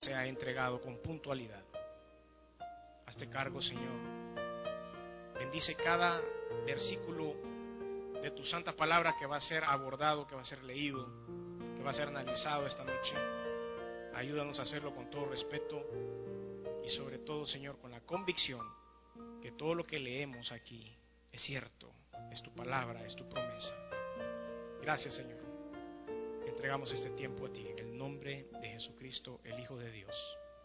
sea entregado con puntualidad. Hazte cargo, Señor. Bendice cada versículo de tu santa palabra que va a ser abordado, que va a ser leído, que va a ser analizado esta noche. Ayúdanos a hacerlo con todo respeto y sobre todo, Señor, con la convicción que todo lo que leemos aquí es cierto, es tu palabra, es tu promesa. Gracias, Señor. Entregamos este tiempo a ti en el nombre de Jesucristo, el Hijo de Dios.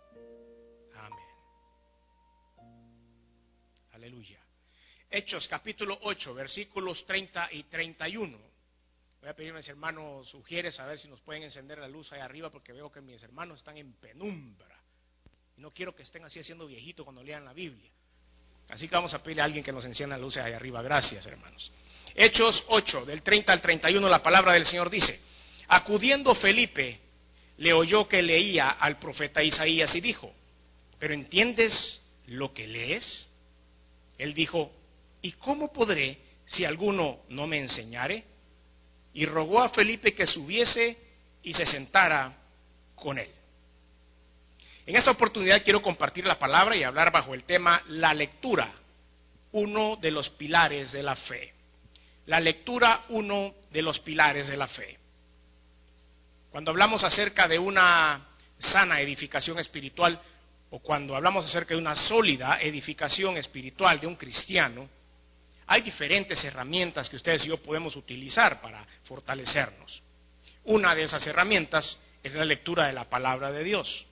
Amén. Aleluya. Hechos capítulo 8, versículos 30 y 31. Voy a pedirme a mis hermanos sugieres a ver si nos pueden encender la luz ahí arriba, porque veo que mis hermanos están en penumbra. Y no quiero que estén así haciendo viejito cuando lean la Biblia. Así que vamos a pedirle a alguien que nos encienda la luz ahí arriba. Gracias, hermanos. Hechos 8, del 30 al 31, la palabra del Señor dice: acudiendo Felipe, le oyó que leía al profeta Isaías y dijo: ¿pero entiendes lo que lees? Él dijo: ¿y cómo podré si alguno no me enseñare? Y rogó a Felipe que subiese y se sentara con él. En esta oportunidad quiero compartir la palabra y hablar bajo el tema la lectura, uno de los pilares de la fe. La lectura, uno de los pilares de la fe. Cuando hablamos acerca de una sana edificación espiritual, o cuando hablamos acerca de una sólida edificación espiritual de un cristiano, hay diferentes herramientas que ustedes y yo podemos utilizar para fortalecernos. Una de esas herramientas es la lectura de la palabra de Dios.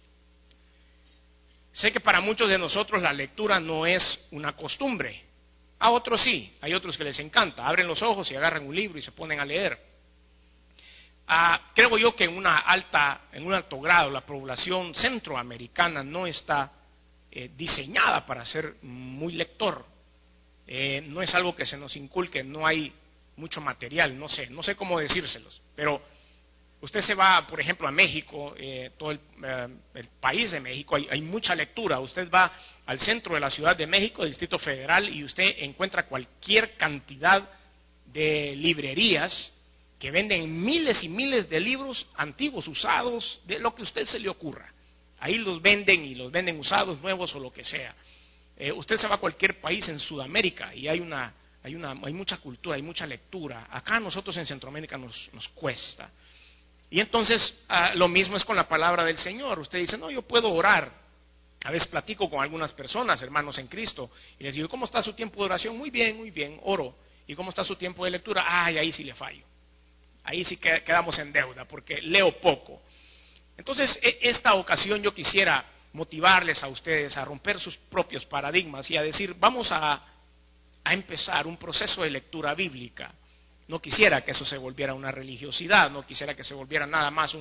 Sé que para muchos de nosotros la lectura no es una costumbre. A otros sí, hay otros que les encanta. Abren los ojos y agarran un libro y se ponen a leer. Creo yo que en un alto grado la población centroamericana no está diseñada para ser muy lector. No es algo que se nos inculque, no hay mucho material, no sé cómo decírselos, pero usted se va, por ejemplo, a México, todo el país de México, hay mucha lectura. Usted va al centro de la Ciudad de México, el Distrito Federal, y usted encuentra cualquier cantidad de librerías que venden miles y miles de libros antiguos, usados, de lo que a usted se le ocurra. Ahí los venden y los venden usados, nuevos o lo que sea. Usted se va a cualquier país en Sudamérica y hay mucha cultura, hay mucha lectura. Acá nosotros en Centroamérica nos cuesta. Y entonces lo mismo es con la palabra del Señor. Usted dice: no, yo puedo orar. A veces platico con algunas personas, hermanos en Cristo, y les digo: ¿cómo está su tiempo de oración? Muy bien, oro. ¿Y cómo está su tiempo de lectura? Ahí sí le fallo. Ahí sí quedamos en deuda, porque leo poco. Entonces, esta ocasión yo quisiera motivarles a ustedes a romper sus propios paradigmas y a decir: vamos a empezar un proceso de lectura bíblica. No quisiera que eso se volviera una religiosidad, no quisiera que se volviera nada más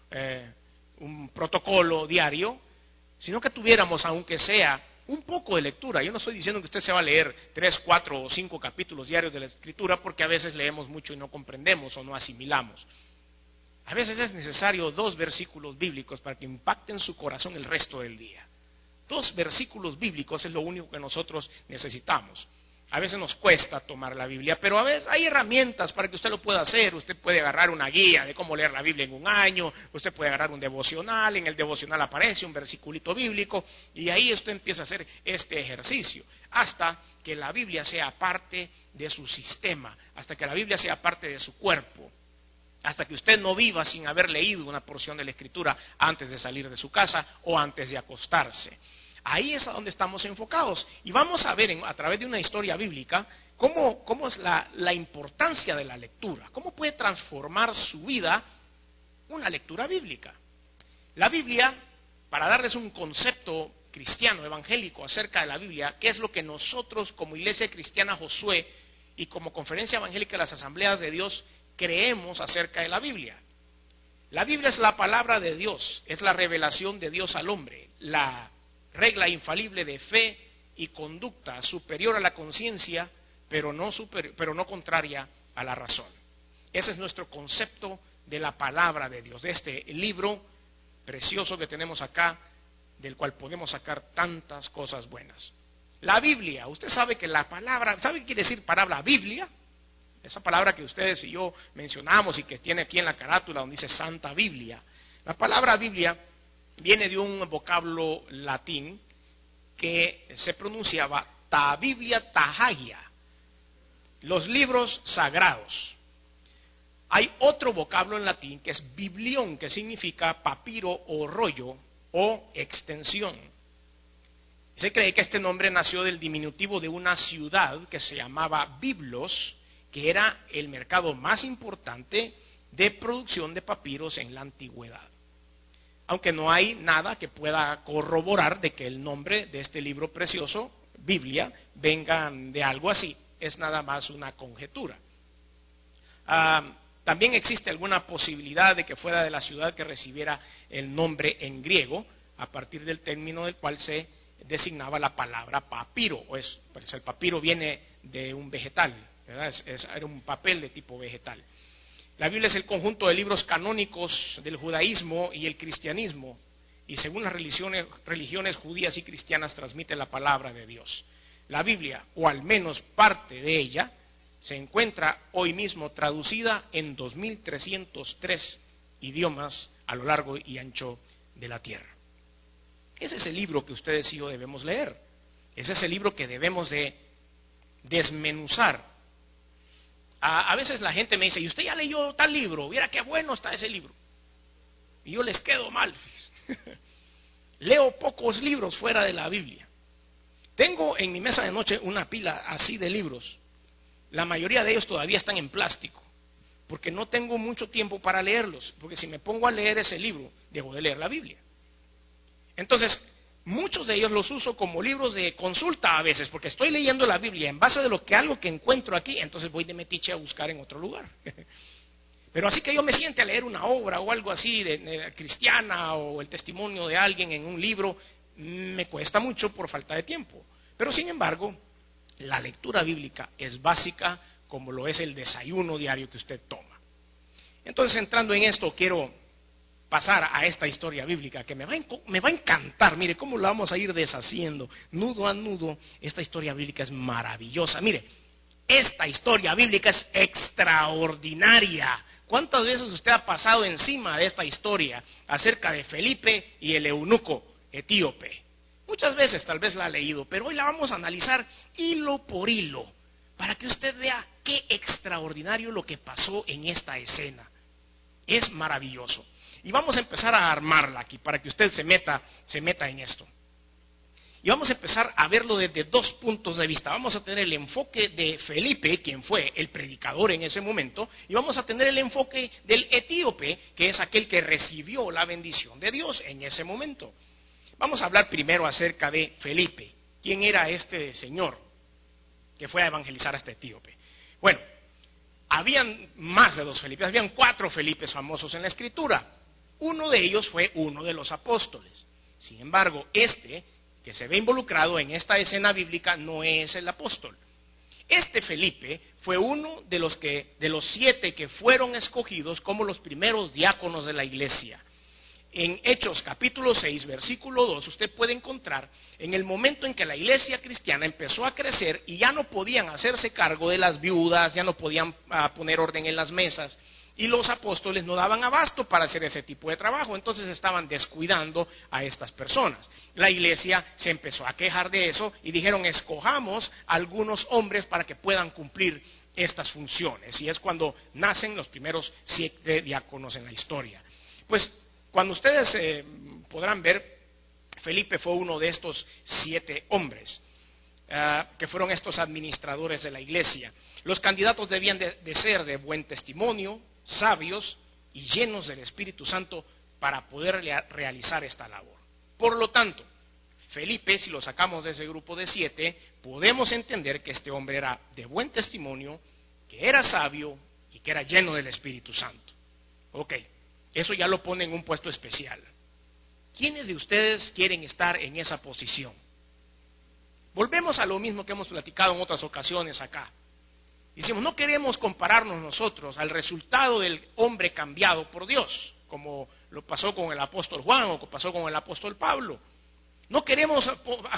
un protocolo diario, sino que tuviéramos, aunque sea, un poco de lectura. Yo no estoy diciendo que usted se va a leer 3, 4 o 5 capítulos diarios de la Escritura, porque a veces leemos mucho y no comprendemos o no asimilamos. A veces es necesario 2 versículos bíblicos para que impacten su corazón el resto del día. 2 versículos bíblicos es lo único que nosotros necesitamos. A veces nos cuesta tomar la Biblia, pero a veces hay herramientas para que usted lo pueda hacer. Usted puede agarrar una guía de cómo leer la Biblia en un año, usted puede agarrar un devocional, en el devocional aparece un versiculito bíblico, y ahí usted empieza a hacer este ejercicio, hasta que la Biblia sea parte de su sistema, hasta que la Biblia sea parte de su cuerpo, hasta que usted no viva sin haber leído una porción de la Escritura antes de salir de su casa o antes de acostarse. Ahí es a donde estamos enfocados, y vamos a ver a través de una historia bíblica cómo es la importancia de la lectura, cómo puede transformar su vida una lectura bíblica. La Biblia, para darles un concepto cristiano, evangélico acerca de la Biblia, qué es lo que nosotros como Iglesia Cristiana Josué y como Conferencia Evangélica de las Asambleas de Dios creemos acerca de la Biblia. La Biblia es la palabra de Dios, es la revelación de Dios al hombre, la regla infalible de fe y conducta superior a la conciencia, pero no contraria a la razón. Ese es nuestro concepto de la palabra de Dios, de este libro precioso que tenemos acá, del cual podemos sacar tantas cosas buenas. La Biblia, usted sabe que la palabra, ¿sabe qué quiere decir palabra Biblia? Esa palabra que ustedes y yo mencionamos y que tiene aquí en la carátula donde dice Santa Biblia. La palabra Biblia viene de un vocablo latín que se pronunciaba ta Biblia tahagia, los libros sagrados. Hay otro vocablo en latín que es biblión, que significa papiro o rollo o extensión. Se cree que este nombre nació del diminutivo de una ciudad que se llamaba Biblos, que era el mercado más importante de producción de papiros en la antigüedad. Aunque no hay nada que pueda corroborar de que el nombre de este libro precioso, Biblia, venga de algo así, es nada más una conjetura. También existe alguna posibilidad de que fuera de la ciudad que recibiera el nombre en griego, a partir del término del cual se designaba la palabra papiro, pues el papiro viene de un vegetal, ¿verdad? Era un papel de tipo vegetal. La Biblia es el conjunto de libros canónicos del judaísmo y el cristianismo, y según las religiones judías y cristianas transmite la palabra de Dios. La Biblia, o al menos parte de ella, se encuentra hoy mismo traducida en 2303 idiomas a lo largo y ancho de la tierra. Ese es el libro que ustedes y yo debemos leer. Ese es el libro que debemos de desmenuzar. A veces la gente me dice, ¿y usted ya leyó tal libro? Mira qué bueno está ese libro. Y yo les quedo mal. Leo pocos libros fuera de la Biblia. Tengo en mi mesa de noche una pila así de libros. La mayoría de ellos todavía están en plástico, porque no tengo mucho tiempo para leerlos, porque si me pongo a leer ese libro, dejo de leer la Biblia. Entonces, muchos de ellos los uso como libros de consulta a veces, porque estoy leyendo la Biblia en base de algo que encuentro aquí, entonces voy de metiche a buscar en otro lugar. Pero así que yo me siente a leer una obra o algo así de cristiana o el testimonio de alguien en un libro, me cuesta mucho por falta de tiempo. Pero sin embargo, la lectura bíblica es básica como lo es el desayuno diario que usted toma. Entonces, entrando en esto, quiero pasar a esta historia bíblica que me va a encantar. Mire cómo la vamos a ir deshaciendo nudo a nudo. Esta historia bíblica es maravillosa. Mire, esta historia bíblica es extraordinaria. ¿Cuántas veces usted ha pasado encima de esta historia acerca de Felipe y el eunuco etíope? Muchas veces tal vez la ha leído, pero hoy la vamos a analizar hilo por hilo para que usted vea qué extraordinario lo que pasó en esta escena. Es maravilloso. Y vamos a empezar a armarla aquí para que usted se meta en esto. Y vamos a empezar a verlo desde dos puntos de vista. Vamos a tener el enfoque de Felipe, quien fue el predicador en ese momento, y vamos a tener el enfoque del etíope, que es aquel que recibió la bendición de Dios en ese momento. Vamos a hablar primero acerca de Felipe. ¿Quién era este señor que fue a evangelizar a este etíope? Bueno, habían más de dos Felipes, habían 4 Felipes famosos en la Escritura. Uno de ellos fue uno de los apóstoles. Sin embargo, este que se ve involucrado en esta escena bíblica no es el apóstol. Este Felipe fue uno de los 7 que fueron escogidos como los primeros diáconos de la iglesia. En Hechos capítulo 6, versículo 2, usted puede encontrar en el momento en que la iglesia cristiana empezó a crecer y ya no podían hacerse cargo de las viudas, ya no podían poner orden en las mesas, y los apóstoles no daban abasto para hacer ese tipo de trabajo, entonces estaban descuidando a estas personas. La iglesia se empezó a quejar de eso y dijeron, escojamos algunos hombres para que puedan cumplir estas funciones, y es cuando nacen los primeros 7 diáconos en la historia. Pues cuando ustedes podrán ver, Felipe fue uno de estos 7 hombres, que fueron estos administradores de la iglesia. Los candidatos debían de ser de buen testimonio, sabios y llenos del Espíritu Santo para poder realizar esta labor. Por lo tanto, Felipe, si lo sacamos de ese grupo de 7, podemos entender que este hombre era de buen testimonio, que era sabio y que era lleno del Espíritu Santo. Ok, eso ya lo pone en un puesto especial. ¿Quiénes de ustedes quieren estar en esa posición? Volvemos a lo mismo que hemos platicado en otras ocasiones acá. Decimos, no queremos compararnos nosotros al resultado del hombre cambiado por Dios, como lo pasó con el apóstol Juan o como pasó con el apóstol Pablo. No queremos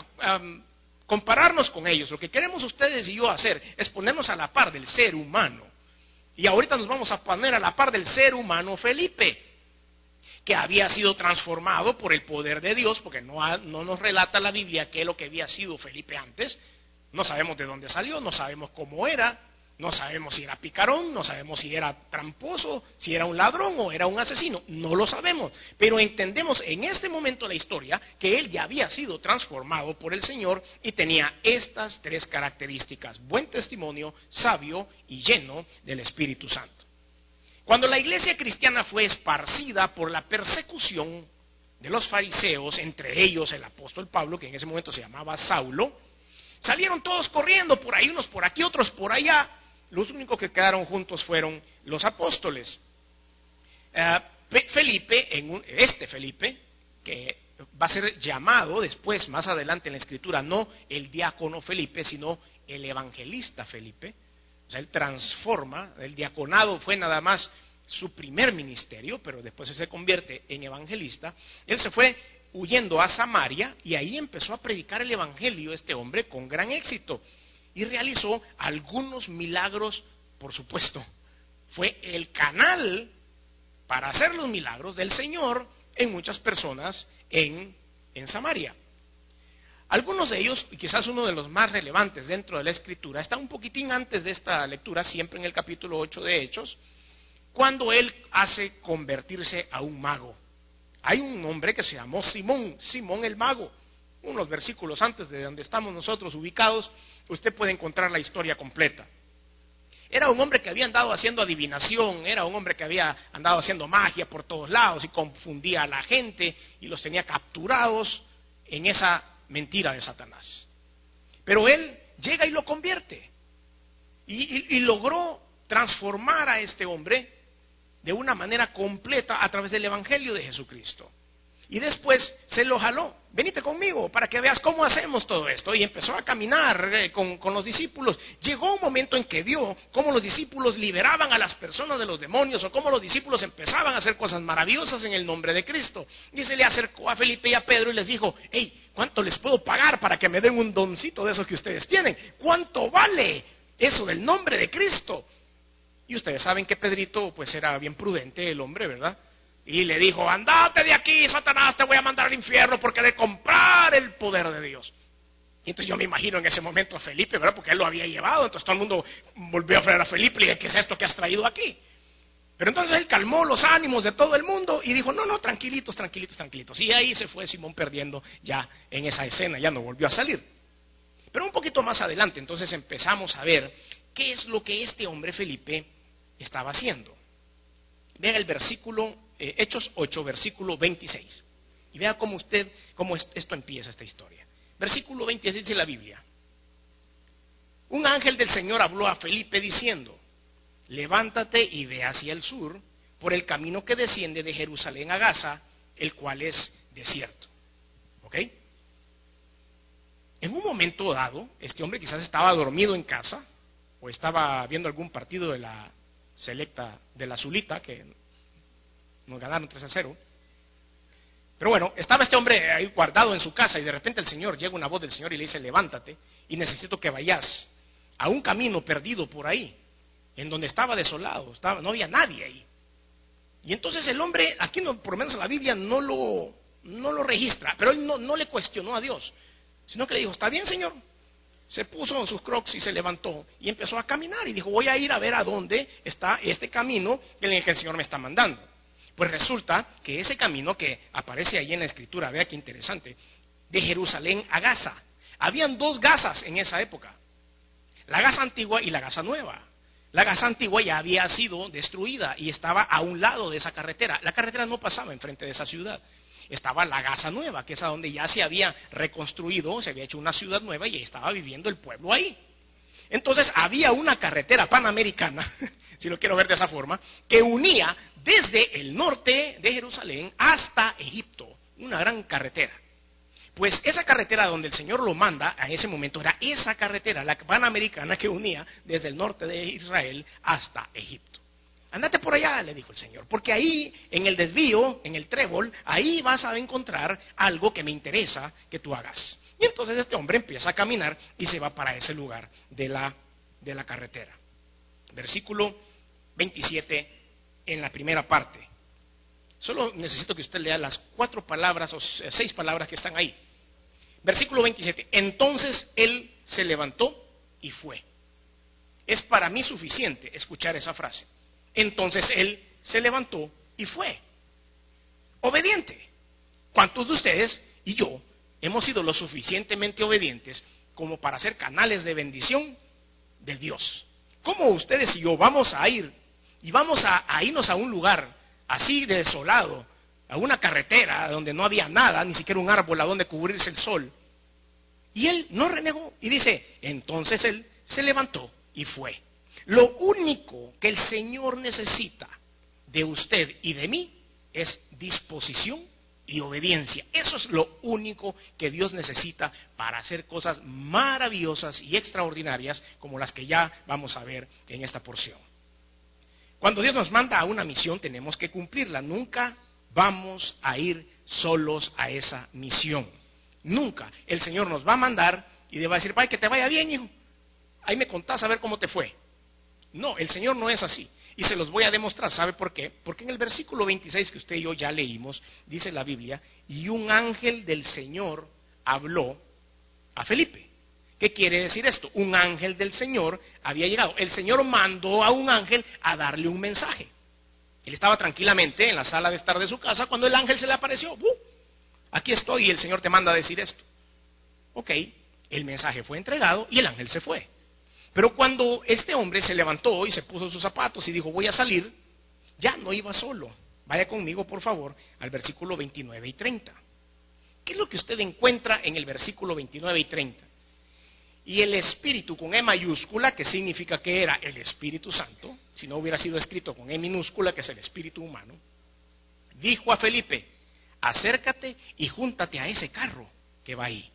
compararnos con ellos. Lo que queremos ustedes y yo hacer es ponernos a la par del ser humano. Y ahorita nos vamos a poner a la par del ser humano Felipe. que había sido transformado por el poder de Dios, porque no nos relata la Biblia qué es lo que había sido Felipe antes. No sabemos de dónde salió, no sabemos cómo era, no sabemos si era picarón, no sabemos si era tramposo, si era un ladrón o era un asesino, no lo sabemos. Pero entendemos en este momento de la historia que él ya había sido transformado por el Señor y tenía estas tres características: buen testimonio, sabio y lleno del Espíritu Santo. Cuando la iglesia cristiana fue esparcida por la persecución de los fariseos, entre ellos el apóstol Pablo, que en ese momento se llamaba Saulo, salieron todos corriendo, por ahí unos por aquí, otros por allá. Los únicos que quedaron juntos fueron los apóstoles. Felipe, que va a ser llamado después, más adelante en la Escritura, no el diácono Felipe, sino el evangelista Felipe. O sea, él transforma, el diaconado fue nada más su primer ministerio, pero después se convierte en evangelista. Él se fue huyendo a Samaria y ahí empezó a predicar el evangelio este hombre con gran éxito y realizó algunos milagros. Por supuesto, fue el canal para hacer los milagros del Señor en muchas personas en Samaria. Algunos de ellos, y quizás uno de los más relevantes dentro de la Escritura, está un poquitín antes de esta lectura, siempre en el capítulo 8 de Hechos, cuando él hace convertirse a un mago. Hay un hombre que se llamó Simón el mago. Unos versículos antes de donde estamos nosotros ubicados, usted puede encontrar la historia completa. Era un hombre que había andado haciendo adivinación, era un hombre que había andado haciendo magia por todos lados y confundía a la gente y los tenía capturados en esa mentira de Satanás. Pero él llega y lo convierte y logró transformar a este hombre de una manera completa a través del evangelio de Jesucristo. Y después se lo jaló: venite conmigo para que veas cómo hacemos todo esto. Y empezó a caminar con los discípulos. Llegó un momento en que vio cómo los discípulos liberaban a las personas de los demonios, o cómo los discípulos empezaban a hacer cosas maravillosas en el nombre de Cristo. Y se le acercó a Felipe y a Pedro y les dijo: hey, ¿cuánto les puedo pagar para que me den un doncito de esos que ustedes tienen? ¿Cuánto vale eso del nombre de Cristo? Y ustedes saben que Pedrito pues era bien prudente el hombre, ¿verdad? Y le dijo: andate de aquí, Satanás, te voy a mandar al infierno por querer comprar el poder de Dios. Y entonces yo me imagino en ese momento a Felipe, ¿verdad? Porque él lo había llevado. Entonces todo el mundo volvió a frenar a Felipe y le dije: ¿qué es esto que has traído aquí? Pero entonces él calmó los ánimos de todo el mundo y dijo: no, tranquilitos. Y ahí se fue Simón perdiendo ya en esa escena, ya no volvió a salir. Pero un poquito más adelante entonces empezamos a ver qué es lo que este hombre Felipe estaba haciendo. Vean el versículo, Hechos 8, versículo 26. Y vea cómo esto empieza, esta historia. Versículo 26 dice la Biblia: un ángel del Señor habló a Felipe diciendo: levántate y ve hacia el sur, por el camino que desciende de Jerusalén a Gaza, el cual es desierto. ¿Ok? En un momento dado, este hombre quizás estaba dormido en casa, o estaba viendo algún partido de la selecta de la Zulita, que nos ganaron 3-0. Pero bueno, estaba este hombre ahí guardado en su casa y de repente llega una voz del Señor y le dice: levántate y necesito que vayas a un camino perdido por ahí, en donde estaba desolado, no había nadie ahí. Y entonces el hombre, aquí no, por lo menos la Biblia no lo registra, pero él no le cuestionó a Dios, sino que le dijo: está bien, Señor. Se puso en sus crocs y se levantó y empezó a caminar y dijo: voy a ir a ver a dónde está este camino en el que el Señor me está mandando. Pues resulta que ese camino que aparece ahí en la Escritura, vea qué interesante, de Jerusalén a Gaza. Habían dos Gazas en esa época: la Gaza antigua y la Gaza nueva. La Gaza antigua ya había sido destruida y estaba a un lado de esa carretera. La carretera no pasaba enfrente de esa ciudad. Estaba la Gaza nueva, que es a donde ya se había reconstruido, se había hecho una ciudad nueva y estaba viviendo el pueblo ahí. Entonces había una carretera panamericana, si lo quiero ver de esa forma, que unía desde el norte de Jerusalén hasta Egipto, una gran carretera. Pues esa carretera donde el Señor lo manda a ese momento era esa carretera, la panamericana, que unía desde el norte de Israel hasta Egipto. Andate por allá, le dijo el Señor, porque ahí, en el desvío, en el trébol, ahí vas a encontrar algo que me interesa que tú hagas. Y entonces este hombre empieza a caminar y se va para ese lugar de la carretera. Versículo 27 en la primera parte. Solo necesito que usted lea las 4 palabras o 6 palabras que están ahí. Versículo 27. Entonces él se levantó y fue. Es para mí suficiente escuchar esa frase. Entonces él se levantó y fue. Obediente. ¿Cuántos de ustedes y yo hemos sido lo suficientemente obedientes como para ser canales de bendición de Dios? ¿Cómo ustedes y yo vamos a ir y vamos a irnos a un lugar así de desolado, a una carretera donde no había nada, ni siquiera un árbol a donde cubrirse el sol? Y él no renegó y dice, entonces él se levantó y fue. Lo único que el Señor necesita de usted y de mí es disposición y obediencia. Eso es lo único que Dios necesita para hacer cosas maravillosas y extraordinarias como las que ya vamos a ver en esta porción. Cuando Dios nos manda a una misión tenemos que cumplirla. Nunca vamos a ir solos a esa misión. Nunca. El Señor nos va a mandar y le va a decir, vaya, que te vaya bien, hijo. Ahí me contás a ver cómo te fue. No, el Señor no es así. Y se los voy a demostrar. ¿Sabe por qué? Porque en el versículo 26 que usted y yo ya leímos, dice la Biblia, y un ángel del Señor habló a Felipe. ¿Qué quiere decir esto? Un ángel del Señor había llegado. El Señor mandó a un ángel a darle un mensaje. Él estaba tranquilamente en la sala de estar de su casa cuando el ángel se le apareció. Aquí estoy y el Señor te manda a decir esto. Ok, el mensaje fue entregado y el ángel se fue. Pero cuando este hombre se levantó y se puso sus zapatos y dijo, voy a salir, ya no iba solo. Vaya conmigo, por favor, al versículo 29 y 30. ¿Qué es lo que usted encuentra en el versículo 29 y 30? Y el Espíritu con E mayúscula, que significa que era el Espíritu Santo, si no hubiera sido escrito con E minúscula, que es el Espíritu humano, dijo a Felipe, acércate y júntate a ese carro que va ahí.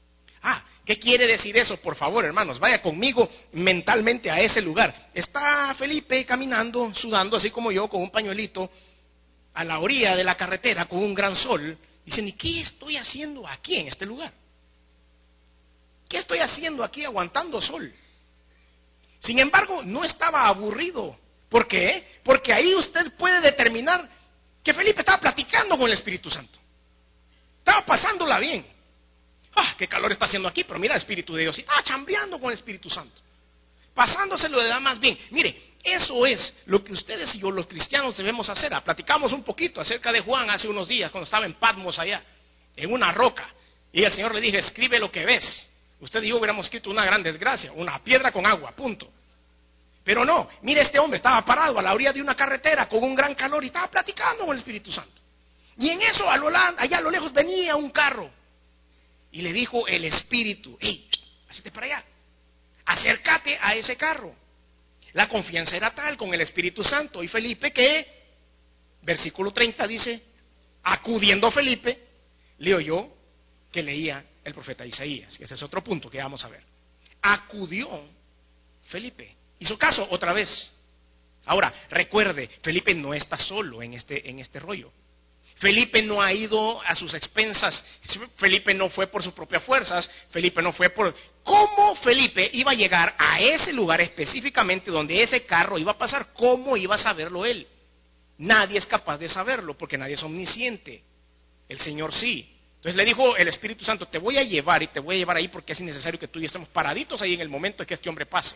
¿Qué quiere decir eso? Por favor, hermanos, vaya conmigo mentalmente a ese lugar. Está Felipe caminando, sudando, así como yo, con un pañuelito, a la orilla de la carretera, con un gran sol. Dicen, ¿y qué estoy haciendo aquí en este lugar? ¿Qué estoy haciendo aquí aguantando sol? Sin embargo, no estaba aburrido. ¿Por qué? Porque ahí usted puede determinar que Felipe estaba platicando con el Espíritu Santo. Estaba pasándola bien. Qué calor está haciendo aquí, pero mira el Espíritu de Dios. Y estaba chambeando con el Espíritu Santo. Pasándoselo de más bien. Mire, eso es lo que ustedes y yo, los cristianos, debemos hacer. Platicamos un poquito acerca de Juan hace unos días, cuando estaba en Patmos allá, en una roca. Y el Señor le dije, escribe lo que ves. Usted y yo hubiéramos escrito una gran desgracia, una piedra con agua, punto. Pero no, mire, este hombre estaba parado a la orilla de una carretera con un gran calor y estaba platicando con el Espíritu Santo. Y en eso, allá a lo lejos, venía un carro. Y le dijo el Espíritu, hey, hazte para allá, acércate a ese carro. La confianza era tal con el Espíritu Santo. Y Felipe que, versículo 30 dice, acudiendo Felipe, le oyó que leía el profeta Isaías, que ese es otro punto que vamos a ver. Acudió Felipe, hizo caso otra vez. Ahora, recuerde, Felipe no está solo en este rollo. Felipe no ha ido a sus expensas, Felipe no fue por sus propias fuerzas, Felipe no fue por... ¿Cómo Felipe iba a llegar a ese lugar específicamente donde ese carro iba a pasar? ¿Cómo iba a saberlo él? Nadie es capaz de saberlo porque nadie es omnisciente. El Señor sí. Entonces le dijo el Espíritu Santo, te voy a llevar y te voy a llevar ahí porque es innecesario que tú y yo estemos paraditos ahí en el momento en que este hombre pase.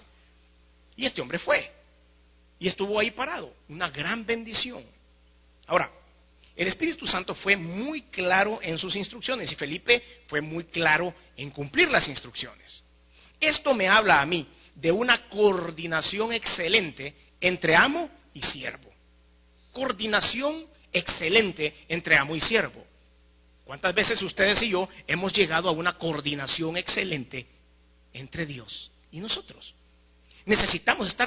Y este hombre fue. Y estuvo ahí parado. Una gran bendición. Ahora, el Espíritu Santo fue muy claro en sus instrucciones y Felipe fue muy claro en cumplir las instrucciones. Esto me habla a mí de una coordinación excelente entre amo y siervo. Coordinación excelente entre amo y siervo. ¿Cuántas veces ustedes y yo hemos llegado a una coordinación excelente entre Dios y nosotros? Necesitamos estar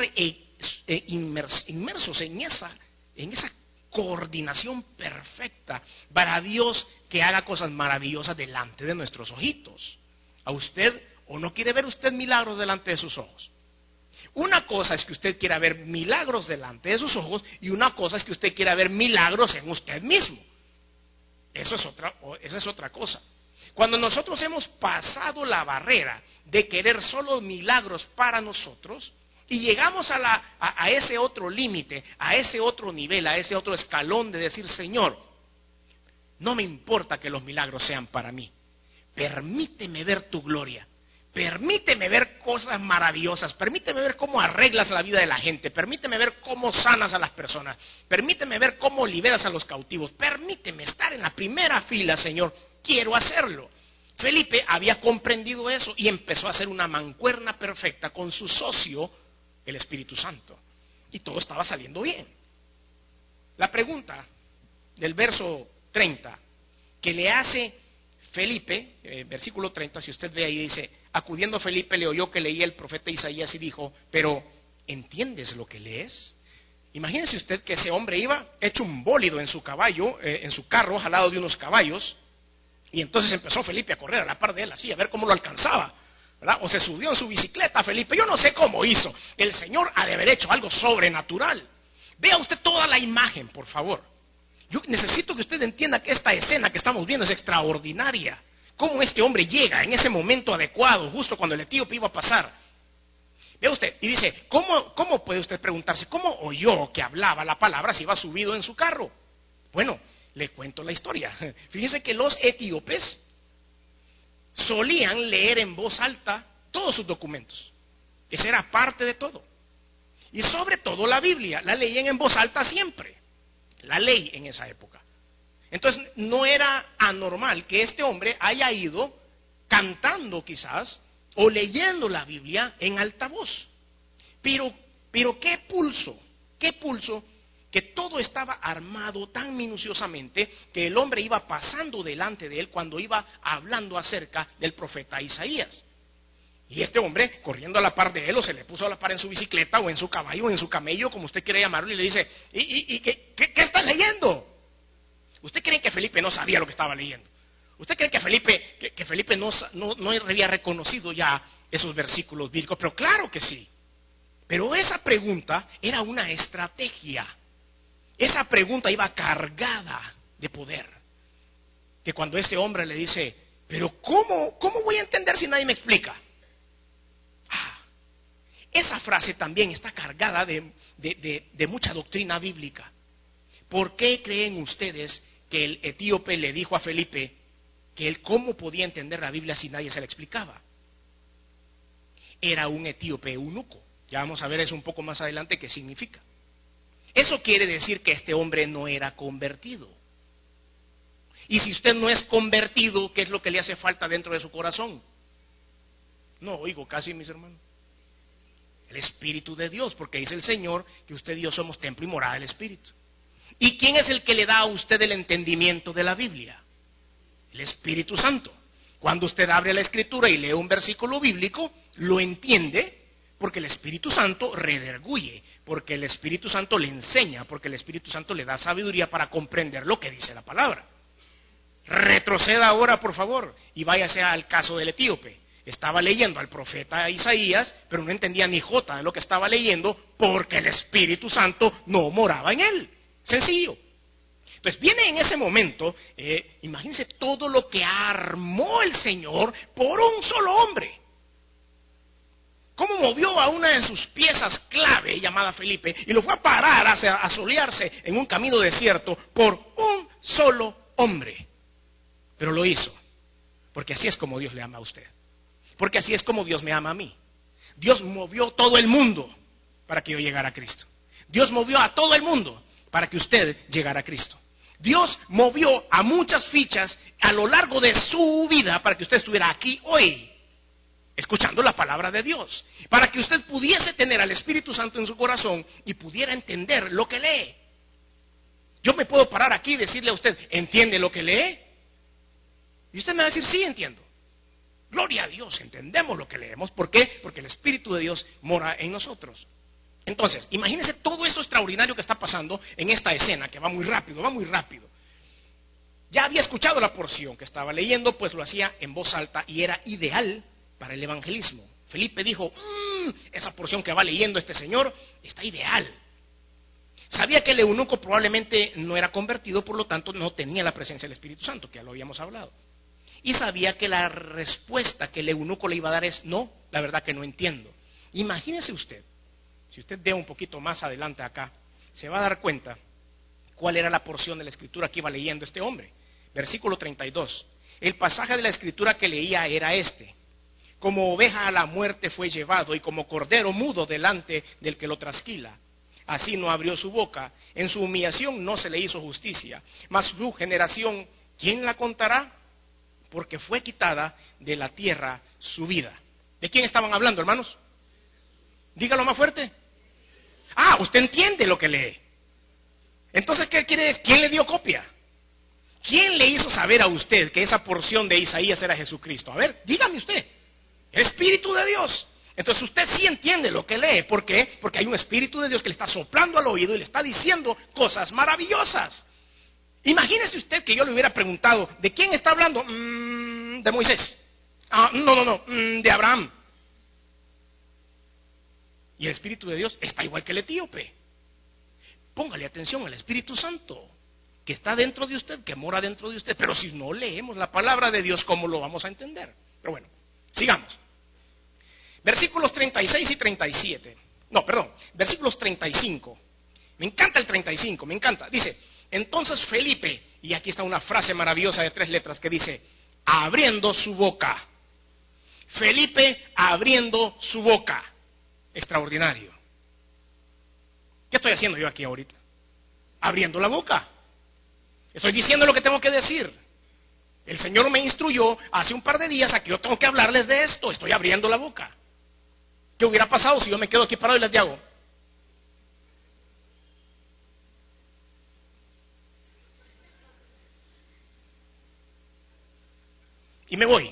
inmersos en esa coordinación perfecta para Dios que haga cosas maravillosas delante de nuestros ojitos. A usted, o no quiere ver usted milagros delante de sus ojos. Una cosa es que usted quiera ver milagros delante de sus ojos y una cosa es que usted quiera ver milagros en usted mismo. Esa es otra cosa. Cuando nosotros hemos pasado la barrera de querer solo milagros para nosotros, Y llegamos a ese otro límite, a ese otro nivel, a ese otro escalón de decir, Señor, no me importa que los milagros sean para mí. Permíteme ver tu gloria. Permíteme ver cosas maravillosas. Permíteme ver cómo arreglas la vida de la gente. Permíteme ver cómo sanas a las personas. Permíteme ver cómo liberas a los cautivos. Permíteme estar en la primera fila, Señor. Quiero hacerlo. Felipe había comprendido eso y empezó a hacer una mancuerna perfecta con su socio, el Espíritu Santo. Y todo estaba saliendo bien. La pregunta del verso 30 que le hace Felipe, versículo 30, si usted ve ahí, dice: acudiendo Felipe le oyó que leía el profeta Isaías y dijo, pero ¿entiendes lo que lees? Imagínese usted que ese hombre iba hecho un bólido en su caballo, en su carro, jalado de unos caballos, y entonces empezó Felipe a correr a la par de él, así, a ver cómo lo alcanzaba, ¿verdad? O se subió en su bicicleta Felipe, yo no sé cómo hizo. El Señor ha de haber hecho algo sobrenatural. Vea usted toda la imagen, por favor. Yo necesito que usted entienda que esta escena que estamos viendo es extraordinaria. Cómo este hombre llega en ese momento adecuado, justo cuando el etíope iba a pasar. Vea usted, y dice, ¿cómo puede usted preguntarse? ¿Cómo oyó que hablaba la palabra si iba subido en su carro? Bueno, le cuento la historia. Fíjese que los etíopes solían leer en voz alta todos sus documentos. Esa era parte de todo. Y sobre todo la Biblia, la leían en voz alta siempre. La ley en esa época. Entonces no era anormal que este hombre haya ido cantando quizás o leyendo la Biblia en alta voz. Pero qué pulso que todo estaba armado tan minuciosamente que el hombre iba pasando delante de él cuando iba hablando acerca del profeta Isaías. Y este hombre, corriendo a la par de él, o se le puso a la par en su bicicleta, o en su caballo, o en su camello, como usted quiera llamarlo, y le dice, ¿y qué estás leyendo? ¿Usted cree que Felipe no sabía lo que estaba leyendo? ¿Usted cree que Felipe no había reconocido ya esos versículos bíblicos? Pero claro que sí. Pero esa pregunta era una estrategia. Esa pregunta iba cargada de poder. Que cuando ese hombre le dice, pero ¿cómo voy a entender si nadie me explica? Esa frase también está cargada de mucha doctrina bíblica. ¿Por qué creen ustedes que el etíope le dijo a Felipe que él cómo podía entender la Biblia si nadie se la explicaba? Era un etíope eunuco. Ya vamos a ver eso un poco más adelante qué significa. Eso quiere decir que este hombre no era convertido. Y si usted no es convertido, ¿qué es lo que le hace falta dentro de su corazón? No oigo casi, mis hermanos. El Espíritu de Dios, porque dice el Señor que usted y yo somos templo y morada del Espíritu. ¿Y quién es el que le da a usted el entendimiento de la Biblia? El Espíritu Santo. Cuando usted abre la Escritura y lee un versículo bíblico, lo entiende porque el Espíritu Santo redarguye, porque el Espíritu Santo le enseña, porque el Espíritu Santo le da sabiduría para comprender lo que dice la palabra. Retroceda ahora, por favor, y váyase al caso del etíope. Estaba leyendo al profeta Isaías, pero no entendía ni jota de lo que estaba leyendo porque el Espíritu Santo no moraba en él. Sencillo. Entonces viene en ese momento, imagínense todo lo que armó el Señor por un solo hombre. Cómo movió a una de sus piezas clave llamada Felipe y lo fue a parar a solearse en un camino desierto por un solo hombre. Pero lo hizo, porque así es como Dios le ama a usted. Porque así es como Dios me ama a mí. Dios movió todo el mundo para que yo llegara a Cristo. Dios movió a todo el mundo para que usted llegara a Cristo. Dios movió a muchas fichas a lo largo de su vida para que usted estuviera aquí hoy, escuchando la palabra de Dios. Para que usted pudiese tener al Espíritu Santo en su corazón y pudiera entender lo que lee. Yo me puedo parar aquí y decirle a usted, ¿entiende lo que lee? Y usted me va a decir, sí, entiendo. Gloria a Dios, entendemos lo que leemos. ¿Por qué? Porque el Espíritu de Dios mora en nosotros. Entonces, imagínense todo eso extraordinario que está pasando en esta escena, que va muy rápido, va muy rápido. Ya había escuchado la porción que estaba leyendo, pues lo hacía en voz alta y era ideal para el evangelismo. Felipe dijo, esa porción que va leyendo este señor está ideal. Sabía que el eunuco probablemente no era convertido, por lo tanto no tenía la presencia del Espíritu Santo, que ya lo habíamos hablado. Y sabía que la respuesta que el eunuco le iba a dar es, no, la verdad que no entiendo. Imagínese usted Si usted ve un poquito más adelante acá, se va a dar cuenta cuál era la porción de la escritura que iba leyendo este hombre. Versículo 32. El pasaje de la escritura que leía era este: como oveja a la muerte fue llevado, y como cordero mudo delante del que lo trasquila. Así no abrió su boca, en su humillación no se le hizo justicia. Mas su generación, ¿quién la contará? Porque fue quitada de la tierra su vida. ¿De quién estaban hablando, hermanos? Dígalo más fuerte. Ah, usted entiende lo que lee. Entonces, ¿qué quiere decir? ¿Quién le dio copia? ¿Quién le hizo saber a usted que esa porción de Isaías era Jesucristo? A ver, dígame usted. El Espíritu de Dios. Entonces usted sí entiende lo que lee. ¿Por qué? Porque hay un Espíritu de Dios que le está soplando al oído y le está diciendo cosas maravillosas. Imagínese usted que yo le hubiera preguntado, ¿de quién está hablando? De Moisés. No, de Abraham. Y el Espíritu de Dios está igual que el etíope. Póngale atención al Espíritu Santo, que está dentro de usted, que mora dentro de usted. Pero si no leemos la palabra de Dios, ¿cómo lo vamos a entender? Pero bueno, sigamos. Versículos 36 y 37. No, perdón, versículos 35. Me encanta el 35, me encanta. Dice, entonces Felipe, y aquí está una frase maravillosa de 3 letras que dice, abriendo su boca. Felipe abriendo su boca. Extraordinario. ¿Qué estoy haciendo yo aquí ahorita? Abriendo la boca. Estoy diciendo lo que tengo que decir. El Señor me instruyó hace un par de días a que yo tengo que hablarles de esto. Estoy abriendo la boca. ¿Qué hubiera pasado si yo me quedo aquí parado y les digo? Y me voy.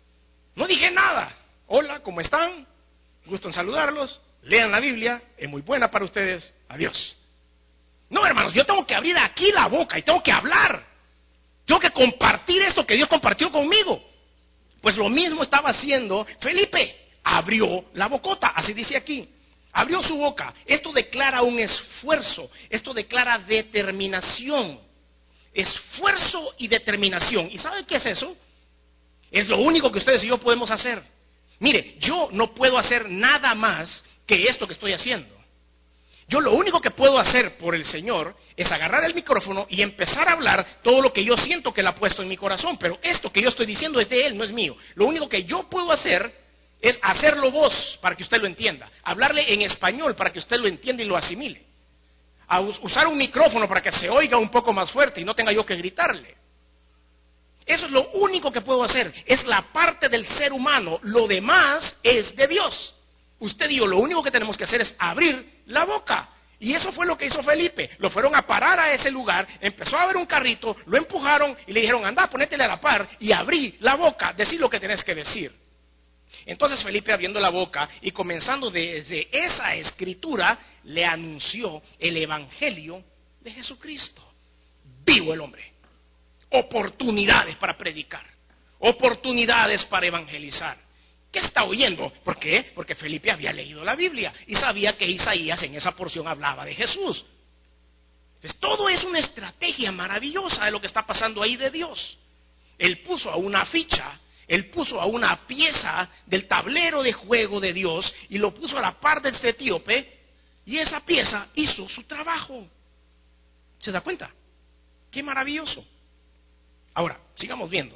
No dije nada. Hola, ¿cómo están? Gusto en saludarlos. Lean la Biblia, es muy buena para ustedes. Adiós. No, hermanos, yo tengo que abrir aquí la boca y tengo que hablar. Tengo que compartir esto que Dios compartió conmigo. Pues lo mismo estaba haciendo Felipe. Abrió la bocota, así dice aquí. Abrió su boca. Esto declara un esfuerzo. Esto declara determinación. Esfuerzo y determinación. ¿Y sabe qué es eso? Es lo único que ustedes y yo podemos hacer. Mire, yo no puedo hacer nada más que esto que estoy haciendo. Yo lo único que puedo hacer por el Señor es agarrar el micrófono y empezar a hablar todo lo que yo siento que Él ha puesto en mi corazón. Pero esto que yo estoy diciendo es de Él, no es mío. Lo único que yo puedo hacer es hacerlo voz para que usted lo entienda. Hablarle en español para que usted lo entienda y lo asimile. A usar un micrófono para que se oiga un poco más fuerte y no tenga yo que gritarle. Eso es lo único que puedo hacer. Es la parte del ser humano. Lo demás es de Dios. Usted y yo lo único que tenemos que hacer es abrir la boca. Y eso fue lo que hizo Felipe. Lo fueron a parar a ese lugar, empezó a ver un carrito, lo empujaron y le dijeron, anda, ponétele a la par y abrí la boca, decir lo que tenés que decir. Entonces Felipe, abriendo la boca y comenzando desde esa escritura, le anunció el evangelio de Jesucristo. Vivo el hombre. Oportunidades para predicar, oportunidades para evangelizar. ¿Qué está oyendo? ¿Por qué? Porque Felipe había leído la Biblia y sabía que Isaías en esa porción hablaba de Jesús. Entonces, todo es una estrategia maravillosa de lo que está pasando ahí de Dios. Él puso a una ficha, Él puso a una pieza del tablero de juego de Dios y lo puso a la par de este etíope, y esa pieza hizo su trabajo. ¿Se da cuenta? ¡Qué maravilloso! Ahora, sigamos viendo.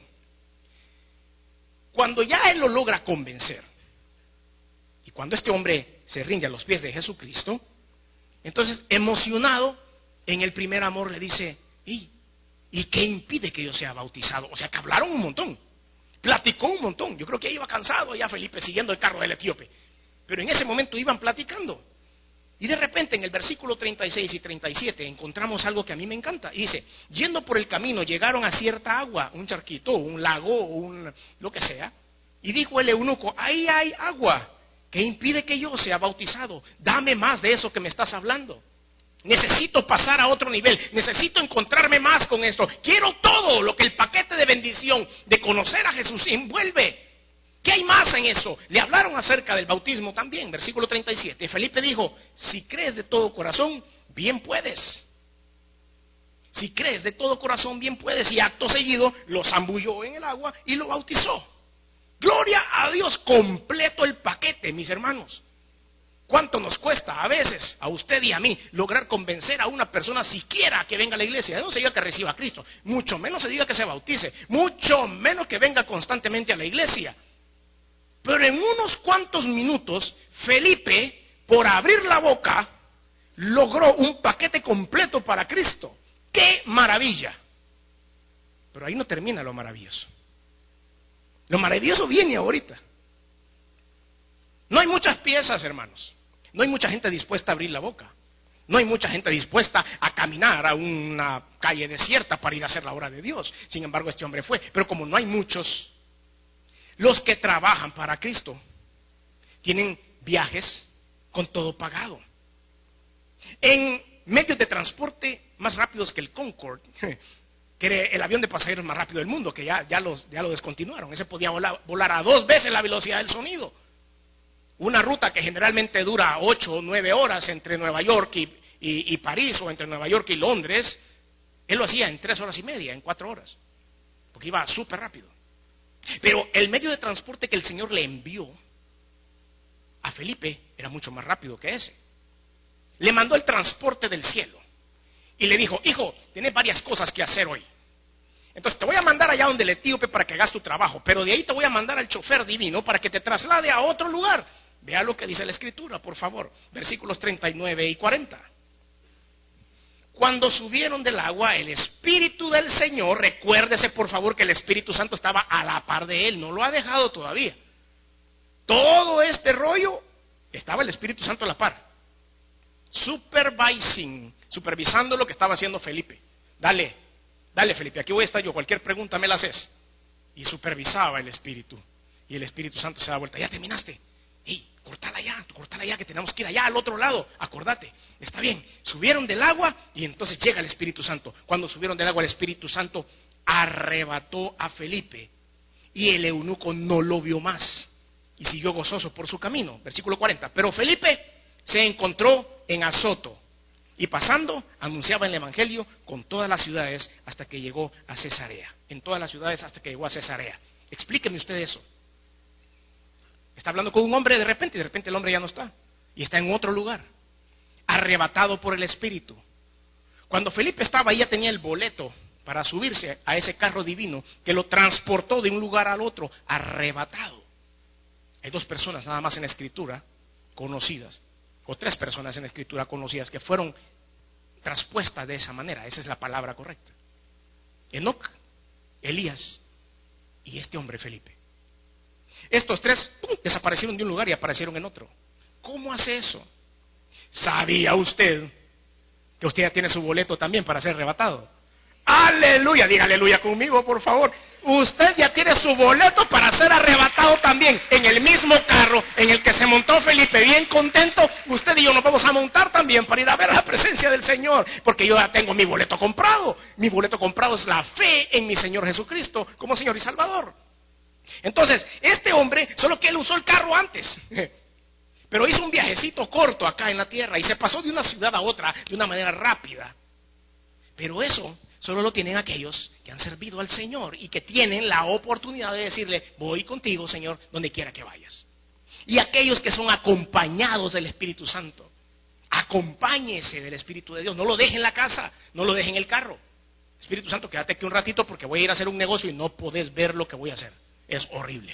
Cuando ya él lo logra convencer, y cuando este hombre se rinde a los pies de Jesucristo, entonces, emocionado, en el primer amor le dice, ¿y qué impide que yo sea bautizado? O sea, que hablaron un montón, platicó un montón. Yo creo que iba cansado ya Felipe siguiendo el carro del etíope, pero en ese momento iban platicando. Y de repente en el versículo 36 y 37 encontramos algo que a mí me encanta. Y dice, yendo por el camino llegaron a cierta agua, un charquito, un lago, lo que sea. Y dijo el eunuco, ahí hay agua, ¿qué impide que yo sea bautizado? Dame más de eso que me estás hablando. Necesito pasar a otro nivel, necesito encontrarme más con esto. Quiero todo lo que el paquete de bendición de conocer a Jesús envuelve. ¿Qué hay más en eso? Le hablaron acerca del bautismo también, versículo 37. Felipe dijo, si crees de todo corazón, bien puedes. Si crees de todo corazón, bien puedes. Y acto seguido lo zambulló en el agua y lo bautizó. Gloria a Dios, completo el paquete, mis hermanos. ¿Cuánto nos cuesta a veces, a usted y a mí, lograr convencer a una persona siquiera que venga a la iglesia? No se diga que reciba a Cristo, mucho menos se diga que se bautice, mucho menos que venga constantemente a la iglesia. Pero en unos cuantos minutos, Felipe, por abrir la boca, logró un paquete completo para Cristo. ¡Qué maravilla! Pero ahí no termina lo maravilloso. Lo maravilloso viene ahorita. No hay muchas piezas, hermanos. No hay mucha gente dispuesta a abrir la boca. No hay mucha gente dispuesta a caminar a una calle desierta para ir a hacer la obra de Dios. Sin embargo, este hombre fue. Pero como no hay muchos, los que trabajan para Cristo tienen viajes con todo pagado. En medios de transporte más rápidos que el Concorde, que era el avión de pasajeros más rápido del mundo, que ya lo descontinuaron. Ese podía volar a 2 veces la velocidad del sonido. Una ruta que generalmente dura 8 o 9 horas entre Nueva York y París, o entre Nueva York y Londres, él lo hacía en 3 horas y media, en 4 horas, porque iba súper rápido. Pero el medio de transporte que el Señor le envió a Felipe era mucho más rápido que ese. Le mandó el transporte del cielo y le dijo: hijo, tienes varias cosas que hacer hoy. Entonces te voy a mandar allá donde el etíope para que hagas tu trabajo, pero de ahí te voy a mandar al chofer divino para que te traslade a otro lugar. Vea lo que dice la Escritura, por favor, versículos 39 y 40. Cuando subieron del agua, el Espíritu del Señor, recuérdese por favor que el Espíritu Santo estaba a la par de él, no lo ha dejado todavía. Todo este rollo estaba el Espíritu Santo a la par, supervisando lo que estaba haciendo Felipe. Dale Felipe, aquí voy a estar yo, cualquier pregunta me la haces. Y supervisaba el Espíritu, y el Espíritu Santo se da vuelta: ya terminaste. ¡Ey, cortala ya, que tenemos que ir allá al otro lado! Acordate, está bien. Subieron del agua y entonces llega el Espíritu Santo. Cuando subieron del agua, el Espíritu Santo arrebató a Felipe y el eunuco no lo vio más y siguió gozoso por su camino. Versículo 40. Pero Felipe se encontró en Azoto y pasando anunciaba el evangelio con todas las ciudades hasta que llegó a Cesarea. En todas las ciudades hasta que llegó a Cesarea. Explíqueme usted eso. Está hablando con un hombre y de repente el hombre ya no está y está en otro lugar, arrebatado por el Espíritu. Cuando Felipe estaba ahí, ya tenía el boleto para subirse a ese carro divino que lo transportó de un lugar al otro, arrebatado. Hay 2 personas nada más en la Escritura conocidas, o 3 personas en la Escritura conocidas que fueron traspuestas de esa manera. Esa es la palabra correcta: Enoc, Elías y este hombre Felipe. Estos 3 desaparecieron de un lugar y aparecieron en otro. ¿Cómo hace eso? ¿Sabía usted que usted ya tiene su boleto también para ser arrebatado? ¡Aleluya! Diga aleluya conmigo, por favor. Usted ya tiene su boleto para ser arrebatado también, en el mismo carro en el que se montó Felipe, bien contento. Usted y yo nos vamos a montar también para ir a ver la presencia del Señor, porque yo ya tengo mi boleto comprado. Mi boleto comprado es la fe en mi Señor Jesucristo como Señor y Salvador. Entonces, este hombre, solo que él usó el carro antes, pero hizo un viajecito corto acá en la tierra y se pasó de una ciudad a otra de una manera rápida. Pero eso solo lo tienen aquellos que han servido al Señor y que tienen la oportunidad de decirle: voy contigo, Señor, donde quiera que vayas. Y aquellos que son acompañados del Espíritu Santo. Acompáñese del Espíritu de Dios, no lo deje en la casa, no lo deje en el carro. Espíritu Santo, quédate aquí un ratito porque voy a ir a hacer un negocio y no podés ver lo que voy a hacer. Es horrible.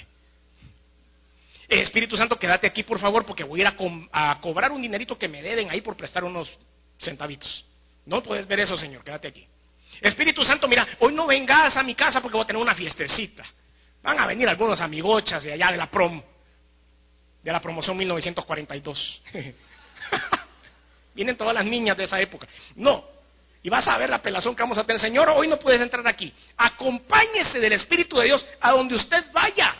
Espíritu Santo, quédate aquí por favor porque voy a ir a cobrar un dinerito que me deben ahí por prestar unos centavitos. No puedes ver eso, Señor, quédate aquí. Espíritu Santo, mira, hoy no vengas a mi casa porque voy a tener una fiestecita. Van a venir algunos amigochas de allá de la promoción 1942. Vienen todas las niñas de esa época. No, y vas a ver la pelazón que vamos a tener. Señor, hoy no puedes entrar aquí. Acompáñese del Espíritu de Dios a donde usted vaya.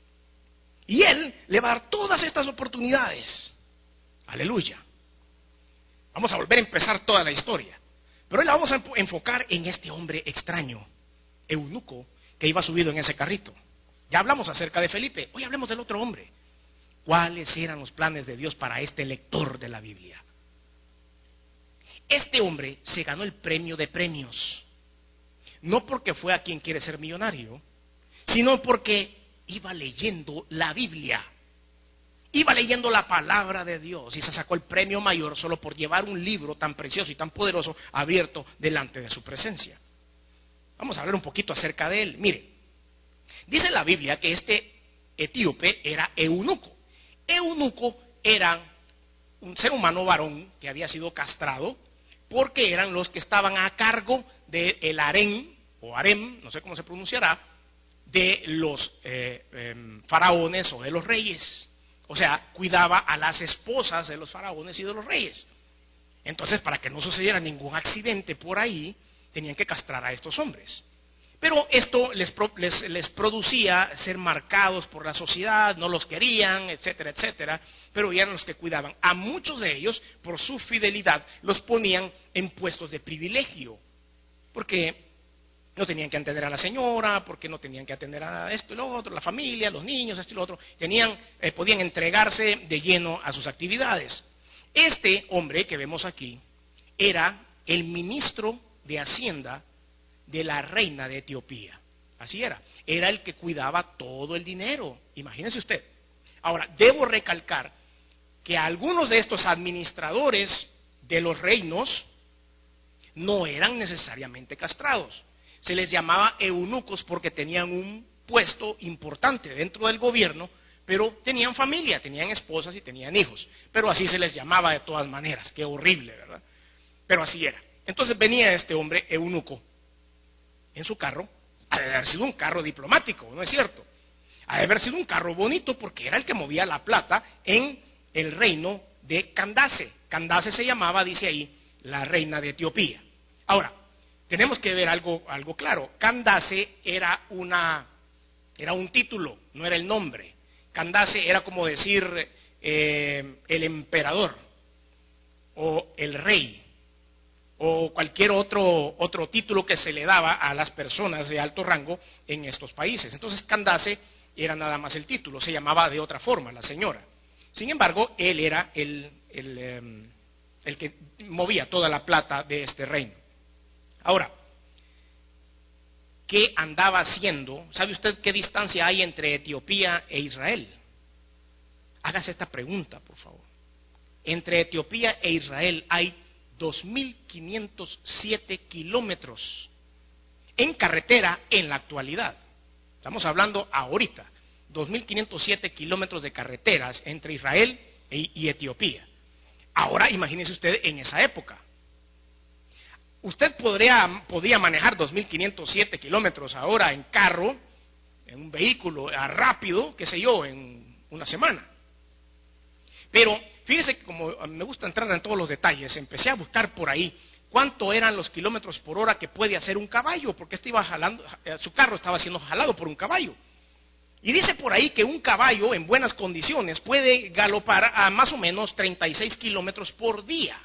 Y Él le va a dar todas estas oportunidades. Aleluya. Vamos a volver a empezar toda la historia. Pero hoy la vamos a enfocar en este hombre extraño, eunuco, que iba subido en ese carrito. Ya hablamos acerca de Felipe. Hoy hablemos del otro hombre. ¿Cuáles eran los planes de Dios para este lector de la Biblia? Este hombre se ganó el premio de premios, no porque fue a quien quiere ser millonario, sino porque iba leyendo la Biblia. iba leyendo la palabra de Dios y se sacó el premio mayor solo por llevar un libro tan precioso y tan poderoso abierto delante de su presencia. Vamos a hablar un poquito acerca de él. Mire, dice la Biblia que este etíope era eunuco. Eunuco era un ser humano varón que había sido castrado, porque eran los que estaban a cargo del harén o harem, no sé cómo se pronunciará, de los faraones o de los reyes. O sea, cuidaba a las esposas de los faraones y de los reyes. Entonces, para que no sucediera ningún accidente por ahí, tenían que castrar a estos hombres. Pero esto les producía ser marcados por la sociedad, no los querían, etcétera, etcétera, pero eran los que cuidaban. A muchos de ellos, por su fidelidad, los ponían en puestos de privilegio, porque no tenían que atender a la señora, porque no tenían que atender a esto y lo otro, la familia, los niños, esto y lo otro, podían entregarse de lleno a sus actividades. Este hombre que vemos aquí era el ministro de Hacienda de la reina de Etiopía. Así era el que cuidaba todo el dinero, imagínese usted. Ahora, debo recalcar que algunos de estos administradores de los reinos no eran necesariamente castrados. Se les llamaba eunucos porque tenían un puesto importante dentro del gobierno, pero tenían familia, tenían esposas y tenían hijos. Pero así se les llamaba de todas maneras. Qué horrible, ¿verdad? Pero así era. Entonces venía este hombre eunuco en su carro, ha de haber sido un carro diplomático, ¿no es cierto? Ha de haber sido un carro bonito porque era el que movía la plata en el reino de Candace. Candace se llamaba, dice ahí, la reina de Etiopía. Ahora, tenemos que ver algo claro. Candace era un título, no era el nombre. Candace era como decir el emperador o el rey o cualquier otro título que se le daba a las personas de alto rango en estos países. Entonces Candace era nada más el título, se llamaba de otra forma, la señora. Sin embargo, él era el que movía toda la plata de este reino. Ahora, ¿qué andaba haciendo? ¿Sabe usted qué distancia hay entre Etiopía e Israel? Hágase esta pregunta, por favor. Entre Etiopía e Israel hay 2.507 kilómetros en carretera en la actualidad. Estamos hablando ahorita, 2.507 kilómetros de carreteras entre Israel y Etiopía. Ahora imagínese usted en esa época. Usted podría manejar 2.507 kilómetros ahora en carro, en un vehículo rápido, qué sé yo, en una semana. Pero fíjese que como me gusta entrar en todos los detalles, empecé a buscar por ahí cuánto eran los kilómetros por hora que puede hacer un caballo, porque su carro estaba siendo jalado por un caballo. Y dice por ahí que un caballo en buenas condiciones puede galopar a más o menos 36 kilómetros por día.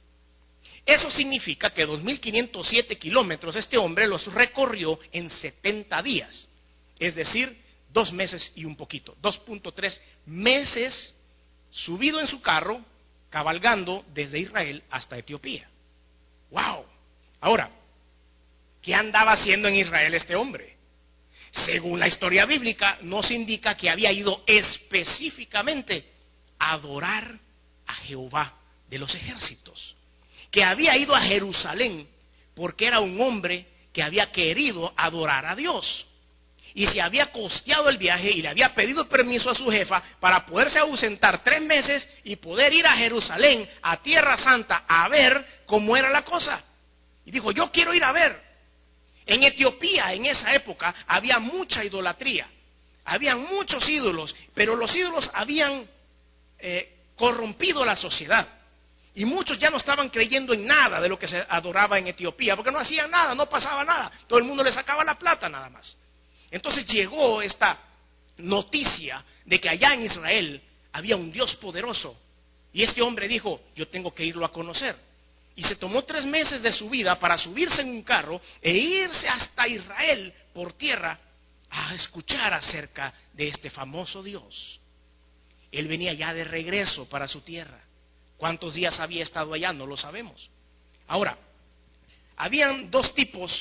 Eso significa que 2.507 kilómetros este hombre los recorrió en 70 días, es decir, 2 meses y un poquito, 2.3 meses subido en su carro, cabalgando desde Israel hasta Etiopía. ¡Wow! Ahora, ¿qué andaba haciendo en Israel este hombre? Según la historia bíblica, nos indica que había ido específicamente a adorar a Jehová de los ejércitos, que había ido a Jerusalén porque era un hombre que había querido adorar a Dios y se había costeado el viaje y le había pedido permiso a su jefa para poderse ausentar 3 meses y poder ir a Jerusalén, a Tierra Santa, a ver cómo era la cosa. Y dijo, yo quiero ir a ver. En Etiopía, en esa época, había mucha idolatría, habían muchos ídolos, pero los ídolos habían corrompido la sociedad. Y muchos ya no estaban creyendo en nada de lo que se adoraba en Etiopía, porque no hacían nada, no pasaba nada, todo el mundo le sacaba la plata nada más. Entonces llegó esta noticia de que allá en Israel había un Dios poderoso, y este hombre dijo, yo tengo que irlo a conocer. Y se tomó 3 meses de su vida para subirse en un carro e irse hasta Israel por tierra a escuchar acerca de este famoso Dios. Él venía ya de regreso para su tierra. ¿Cuántos días había estado allá? No lo sabemos. Ahora, habían 2 tipos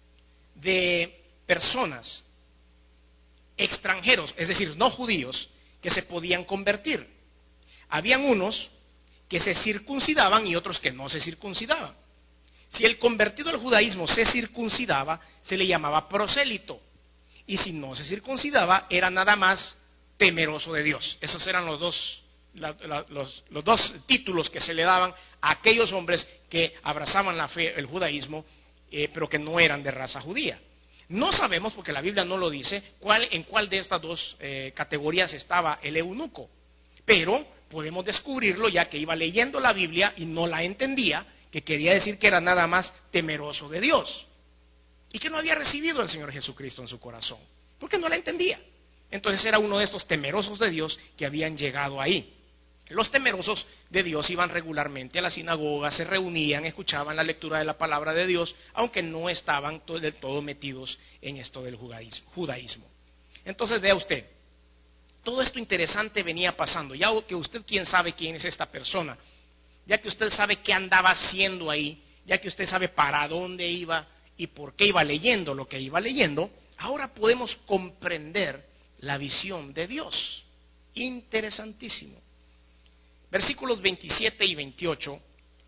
de personas, extranjeros, es decir, no judíos, que se podían convertir. Habían unos que se circuncidaban y otros que no se circuncidaban. Si el convertido al judaísmo se circuncidaba, se le llamaba prosélito. Y si no se circuncidaba, era nada más temeroso de Dios. Esos eran los dos títulos que se le daban a aquellos hombres que abrazaban la fe, el judaísmo, pero que no eran de raza judía. No sabemos, porque la Biblia no lo dice, en cuál de estas dos categorías estaba el eunuco. Pero podemos descubrirlo ya que iba leyendo la Biblia y no la entendía, que quería decir que era nada más temeroso de Dios y que no había recibido al Señor Jesucristo en su corazón, porque no la entendía. Entonces era uno de estos temerosos de Dios que habían llegado ahí. Los temerosos de Dios iban regularmente a la sinagoga, se reunían, escuchaban la lectura de la palabra de Dios, aunque no estaban del todo metidos en esto del judaísmo. Entonces vea usted, todo esto interesante venía pasando, ya que usted quién sabe quién es esta persona, ya que usted sabe qué andaba haciendo ahí, ya que usted sabe para dónde iba y por qué iba leyendo lo que iba leyendo, ahora podemos comprender la visión de Dios. Interesantísimo. Versículos 27 y 28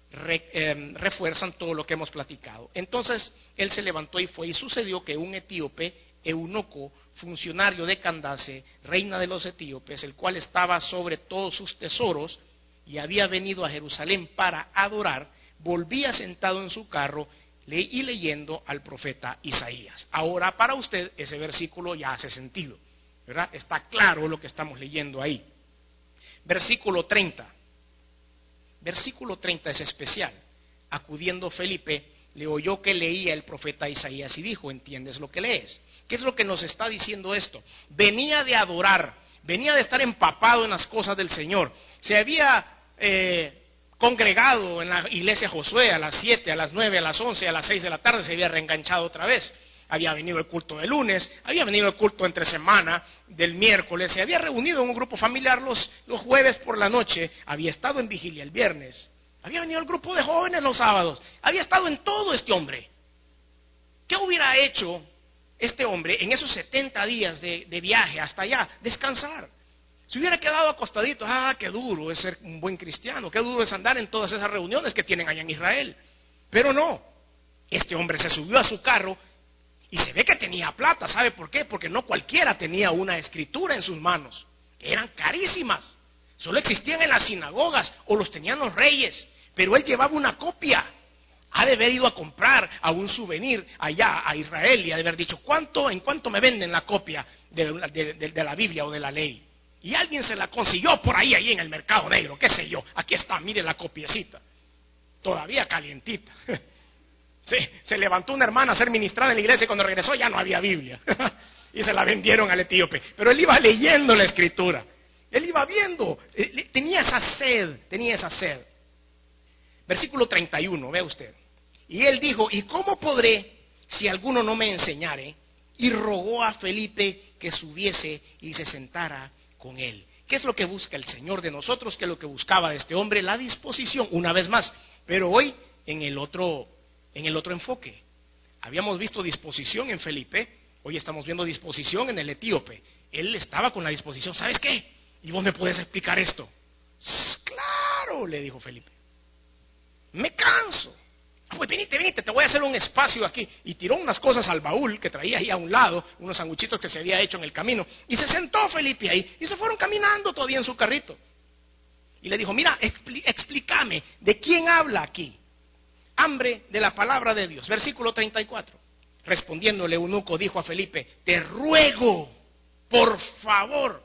refuerzan todo lo que hemos platicado. Entonces él se levantó y fue, y sucedió que un etíope, eunuco, funcionario de Candace, reina de los etíopes, el cual estaba sobre todos sus tesoros y había venido a Jerusalén para adorar, volvía sentado en su carro y leyendo al profeta Isaías. Ahora para usted ese versículo ya hace sentido, ¿verdad? Está claro lo que estamos leyendo ahí. Versículo 30. Versículo 30 es especial. Acudiendo Felipe, le oyó que leía el profeta Isaías y dijo: ¿entiendes lo que lees? ¿Qué es lo que nos está diciendo esto? Venía de adorar, venía de estar empapado en las cosas del Señor. Se había congregado en la iglesia Josué a las 7, a las 9, a las 11, a las 6 de la tarde, se había reenganchado otra vez. Había venido el culto de lunes, había venido el culto entre semana del miércoles, se había reunido en un grupo familiar los jueves por la noche, había estado en vigilia el viernes, había venido el grupo de jóvenes los sábados, había estado en todo este hombre. ¿Qué hubiera hecho este hombre en esos 70 días de viaje hasta allá? Descansar. Si hubiera quedado acostadito, qué duro es ser un buen cristiano, qué duro es andar en todas esas reuniones que tienen allá en Israel. Pero no, este hombre se subió a su carro y se ve que tenía plata. ¿Sabe por qué? Porque no cualquiera tenía una escritura en sus manos. Eran carísimas. Solo existían en las sinagogas o los tenían los reyes. Pero él llevaba una copia. Ha de haber ido a comprar a un souvenir allá a Israel y ha de haber dicho: ¿en cuánto me venden la copia de la Biblia o de la ley? Y alguien se la consiguió por ahí en el mercado negro, qué sé yo. Aquí está, mire la copiecita. Todavía calientita. Sí, se levantó una hermana a ser ministrada en la iglesia y cuando regresó ya no había Biblia. Y se la vendieron al etíope. Pero él iba leyendo la escritura. Él iba viendo. Tenía esa sed. Versículo 31, vea usted. Y él dijo: ¿y cómo podré si alguno no me enseñare? Y rogó a Felipe que subiese y se sentara con él. ¿Qué es lo que busca el Señor de nosotros? ¿Qué es lo que buscaba de este hombre? La disposición, una vez más. Pero hoy en el otro enfoque. Habíamos visto disposición en Felipe, hoy estamos viendo disposición en el etíope. Él estaba con la disposición. ¿Sabes qué? ¿Y vos me podés explicar esto? Claro, le dijo Felipe. Me canso. Pues venite, te voy a hacer un espacio aquí. Y tiró unas cosas al baúl que traía ahí a un lado, unos sanguchitos que se había hecho en el camino. Y se sentó Felipe ahí y se fueron caminando todavía en su carrito. Y le dijo: mira, explícame, ¿de quién habla aquí? Hambre de la palabra de Dios. Versículo 34. Respondiendo el eunuco dijo a Felipe: te ruego, por favor,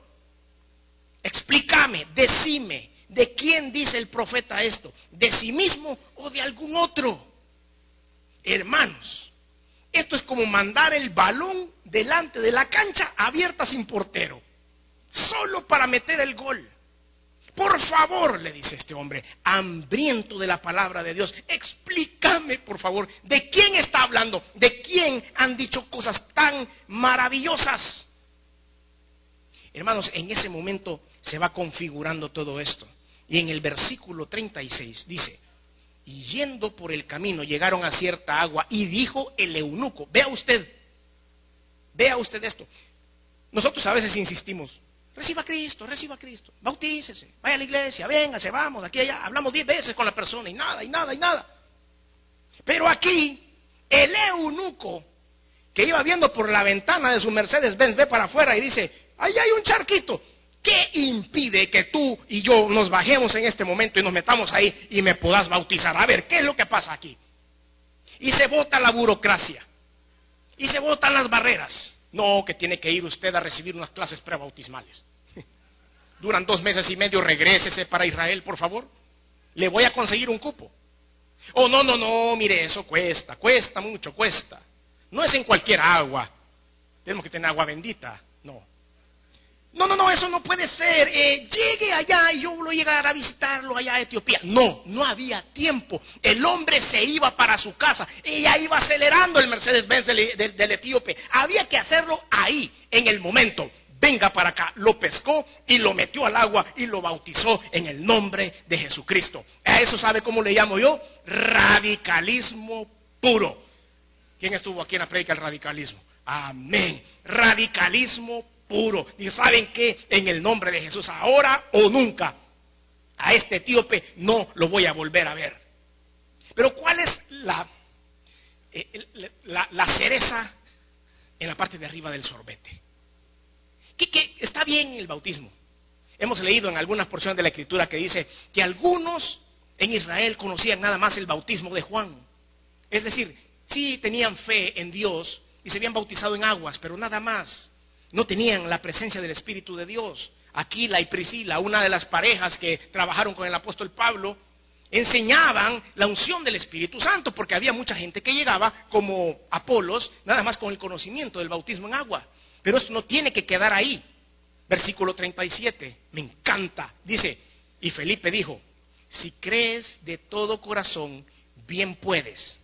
explícame, decime, ¿de quién dice el profeta esto? ¿De sí mismo o de algún otro? Hermanos, esto es como mandar el balón delante de la cancha abierta sin portero, solo para meter el gol. Por favor, le dice este hombre, hambriento de la palabra de Dios, explícame, por favor, ¿de quién está hablando? ¿De quién han dicho cosas tan maravillosas? Hermanos, en ese momento se va configurando todo esto. Y en el versículo 36 dice: y yendo por el camino llegaron a cierta agua, y dijo el eunuco. Vea usted esto. Nosotros a veces insistimos: reciba a Cristo, bautícese, vaya a la iglesia, véngase, vamos, de aquí a allá, hablamos 10 veces con la persona y nada. Pero aquí, el eunuco que iba viendo por la ventana de su Mercedes-Benz, ve para afuera y dice, ahí hay un charquito. ¿Qué impide que tú y yo nos bajemos en este momento y nos metamos ahí y me puedas bautizar? A ver, ¿qué es lo que pasa aquí? Y se bota la burocracia, y se botan las barreras. No, que tiene que ir usted a recibir unas clases prebautismales. Duran 2 meses y medio, regrésese para Israel, por favor. Le voy a conseguir un cupo. Oh, no, mire, eso cuesta mucho. No es en cualquier agua. Tenemos que tener agua bendita. No, eso no puede ser. Llegue allá y yo voy a llegar a visitarlo allá a Etiopía. No había tiempo. El hombre se iba para su casa. Ella iba acelerando el Mercedes-Benz del etíope. Había que hacerlo ahí, en el momento. Venga para acá. Lo pescó y lo metió al agua y lo bautizó en el nombre de Jesucristo. A eso, ¿sabe cómo le llamo yo? Radicalismo puro. ¿Quién estuvo aquí en la prédica del radicalismo? Amén. Radicalismo puro. Y ¿saben qué? En el nombre de Jesús, ahora o nunca, a este etíope no lo voy a volver a ver. Pero ¿cuál es la cereza en la parte de arriba del sorbete? Que está bien el bautismo. Hemos leído en algunas porciones de la Escritura que dice que algunos en Israel conocían nada más el bautismo de Juan. Es decir, sí tenían fe en Dios y se habían bautizado en aguas, pero nada más. No tenían la presencia del Espíritu de Dios. Aquila y Priscila, una de las parejas que trabajaron con el apóstol Pablo, enseñaban la unción del Espíritu Santo, porque había mucha gente que llegaba como Apolos, nada más con el conocimiento del bautismo en agua. Pero eso no tiene que quedar ahí. Versículo 37, me encanta. Dice, y Felipe dijo, si crees de todo corazón, bien puedes.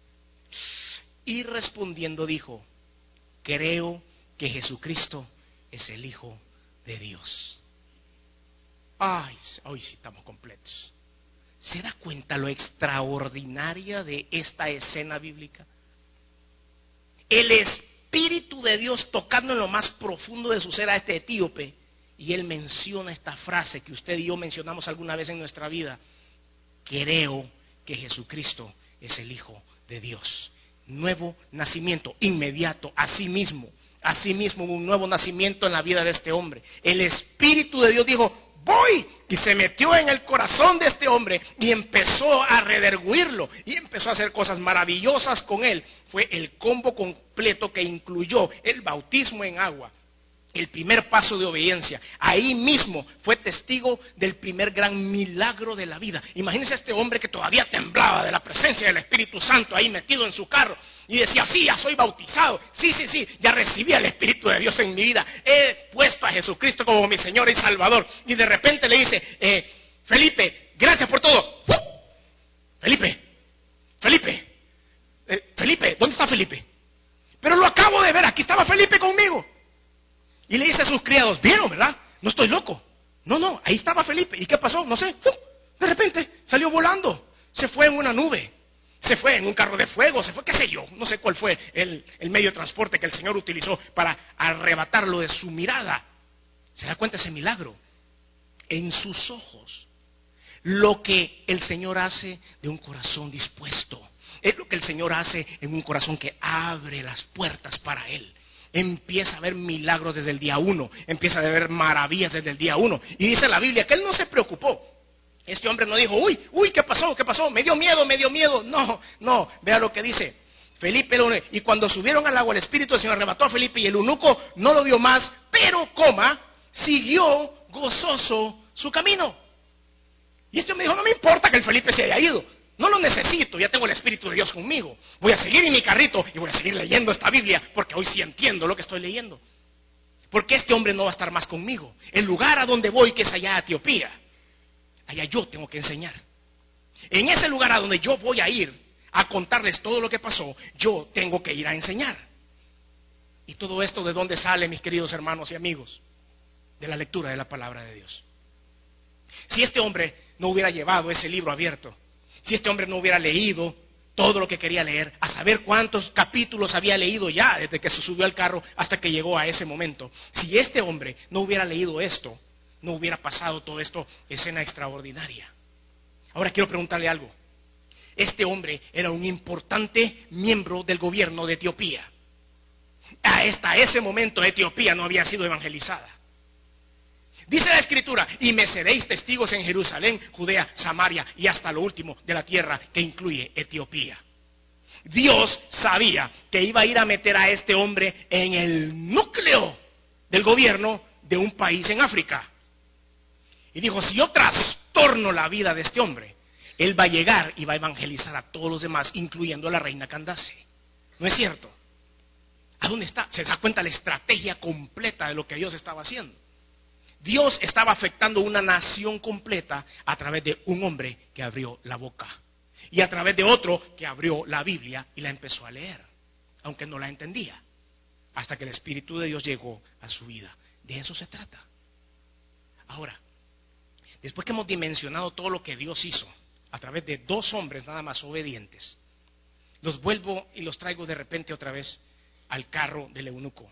Y respondiendo dijo, creo que Jesucristo es el Hijo de Dios. Ay, hoy sí estamos completos. ¿Se da cuenta lo extraordinaria de esta escena bíblica? El Espíritu de Dios tocando en lo más profundo de su ser a este etíope, y él menciona esta frase que usted y yo mencionamos alguna vez en nuestra vida: creo que Jesucristo es el Hijo de Dios. Nuevo nacimiento inmediato, asimismo un nuevo nacimiento en la vida de este hombre. El Espíritu de Dios dijo, voy, y se metió en el corazón de este hombre y empezó a redarguirlo y empezó a hacer cosas maravillosas con él. Fue el combo completo que incluyó el bautismo en agua, el primer paso de obediencia. Ahí mismo fue testigo del primer gran milagro de la vida. Imagínense a este hombre que todavía temblaba de la presencia del Espíritu Santo ahí metido en su carro y decía, sí, ya soy bautizado, sí, ya recibí al Espíritu de Dios en mi vida, he puesto a Jesucristo como mi Señor y Salvador. Y de repente le dice, Felipe, gracias por todo. Felipe, ¿dónde está Felipe? Pero lo acabo de ver, aquí estaba Felipe conmigo. Y le dice a sus criados, ¿vieron, verdad? No estoy loco. No, ahí estaba Felipe. ¿Y qué pasó? No sé. De repente salió volando. Se fue en una nube. Se fue en un carro de fuego. Se fue, qué sé yo. No sé cuál fue el medio de transporte que el Señor utilizó para arrebatarlo de su mirada. ¿Se da cuenta ese milagro? En sus ojos. Lo que el Señor hace de un corazón dispuesto. Es lo que el Señor hace en un corazón que abre las puertas para Él. Empieza a ver milagros desde el día 1, empieza a ver maravillas desde el día 1. Y dice la Biblia que él no se preocupó. Este hombre no dijo, uy, ¿qué pasó? Me dio miedo. No, vea lo que dice. Felipe, y cuando subieron al agua, el Espíritu del Señor arrebató a Felipe y el eunuco no lo vio más, pero, siguió gozoso su camino. Y este hombre dijo, no me importa que el Felipe se haya ido. No lo necesito, ya tengo el Espíritu de Dios conmigo. Voy a seguir en mi carrito y voy a seguir leyendo esta Biblia, porque hoy sí entiendo lo que estoy leyendo. Porque este hombre no va a estar más conmigo. El lugar a donde voy, que es allá a Etiopía, allá yo tengo que enseñar. En ese lugar a donde yo voy a ir a contarles todo lo que pasó, yo tengo que ir a enseñar. ¿Y todo esto de dónde sale, mis queridos hermanos y amigos? De la lectura de la palabra de Dios. Si este hombre no hubiera llevado ese libro abierto, si este hombre no hubiera leído todo lo que quería leer, a saber cuántos capítulos había leído ya desde que se subió al carro hasta que llegó a ese momento. Si este hombre no hubiera leído esto, no hubiera pasado todo esto, escena extraordinaria. Ahora quiero preguntarle algo. Este hombre era un importante miembro del gobierno de Etiopía. Hasta ese momento Etiopía no había sido evangelizada. Dice la Escritura: y me seréis testigos en Jerusalén, Judea, Samaria y hasta lo último de la tierra, que incluye Etiopía. Dios sabía que iba a ir a meter a este hombre en el núcleo del gobierno de un país en África. Y dijo: si yo trastorno la vida de este hombre, él va a llegar y va a evangelizar a todos los demás, incluyendo a la reina Candace. ¿No es cierto? ¿A dónde está? Se da cuenta la estrategia completa de lo que Dios estaba haciendo. Dios estaba afectando una nación completa a través de un hombre que abrió la boca y a través de otro que abrió la Biblia y la empezó a leer, aunque no la entendía, hasta que el Espíritu de Dios llegó a su vida. De eso se trata. Ahora, después que hemos dimensionado todo lo que Dios hizo a través de dos hombres nada más obedientes, los vuelvo y los traigo de repente otra vez al carro del eunuco.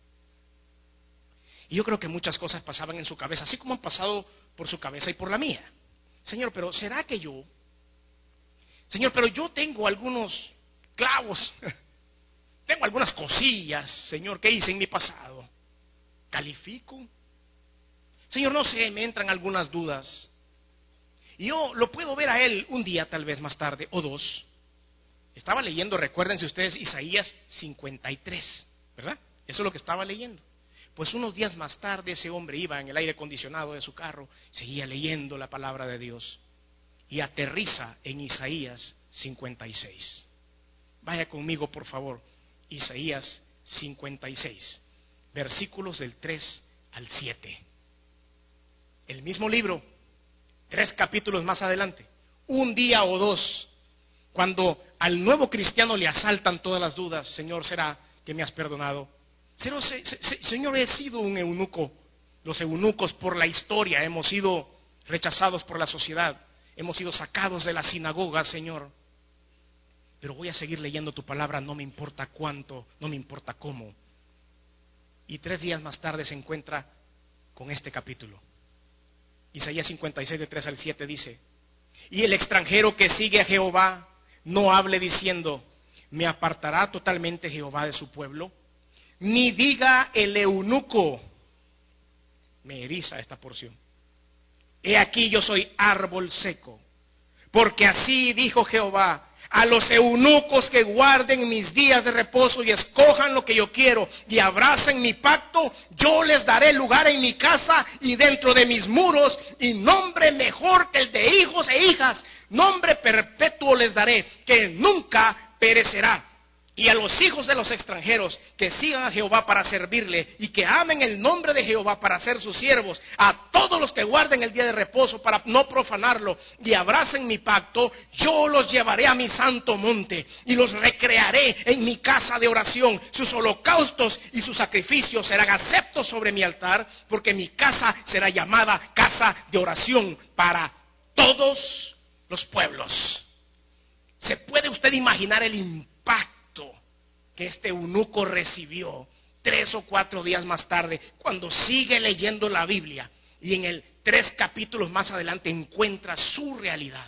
Y yo creo que muchas cosas pasaban en su cabeza, así como han pasado por su cabeza y por la mía. Señor, pero ¿será que yo? Señor, pero yo tengo algunos clavos, tengo algunas cosillas, Señor, que hice en mi pasado. ¿Califico? Señor, no sé, me entran algunas dudas. Y yo lo puedo ver a él un día, tal vez más tarde, o dos. Estaba leyendo, recuérdense ustedes, Isaías 53, ¿verdad? Eso es lo que estaba leyendo. Pues unos días más tarde ese hombre iba en el aire acondicionado de su carro, seguía leyendo la palabra de Dios y aterriza en Isaías 56. Vaya conmigo, por favor, Isaías 56, versículos del 3 al 7. El mismo libro, 3 capítulos más adelante, un día o dos, cuando al nuevo cristiano le asaltan todas las dudas: Señor, ¿será que me has perdonado? Señor, he sido un eunuco. Los eunucos por la historia hemos sido rechazados por la sociedad, hemos sido sacados de la sinagoga, Señor. Pero voy a seguir leyendo tu palabra, no me importa cuánto, no me importa cómo. Y 3 días más tarde se encuentra con este capítulo. Isaías 56, de 3 al 7 dice: y el extranjero que sigue a Jehová no hable diciendo: ¿me apartará totalmente Jehová de su pueblo? Ni diga el eunuco, me eriza esta porción, he aquí yo soy árbol seco, porque así dijo Jehová: a los eunucos que guarden mis días de reposo y escojan lo que yo quiero y abracen mi pacto, yo les daré lugar en mi casa y dentro de mis muros, y nombre mejor que el de hijos e hijas, nombre perpetuo les daré, que nunca perecerá. Y a los hijos de los extranjeros que sigan a Jehová para servirle y que amen el nombre de Jehová para ser sus siervos, a todos los que guarden el día de reposo para no profanarlo y abracen mi pacto, yo los llevaré a mi santo monte y los recrearé en mi casa de oración. Sus holocaustos y sus sacrificios serán aceptos sobre mi altar, porque mi casa será llamada casa de oración para todos los pueblos. ¿Se puede usted imaginar el impacto que este eunuco recibió 3 o 4 días más tarde, cuando sigue leyendo la Biblia y en el 3 capítulos más adelante encuentra su realidad?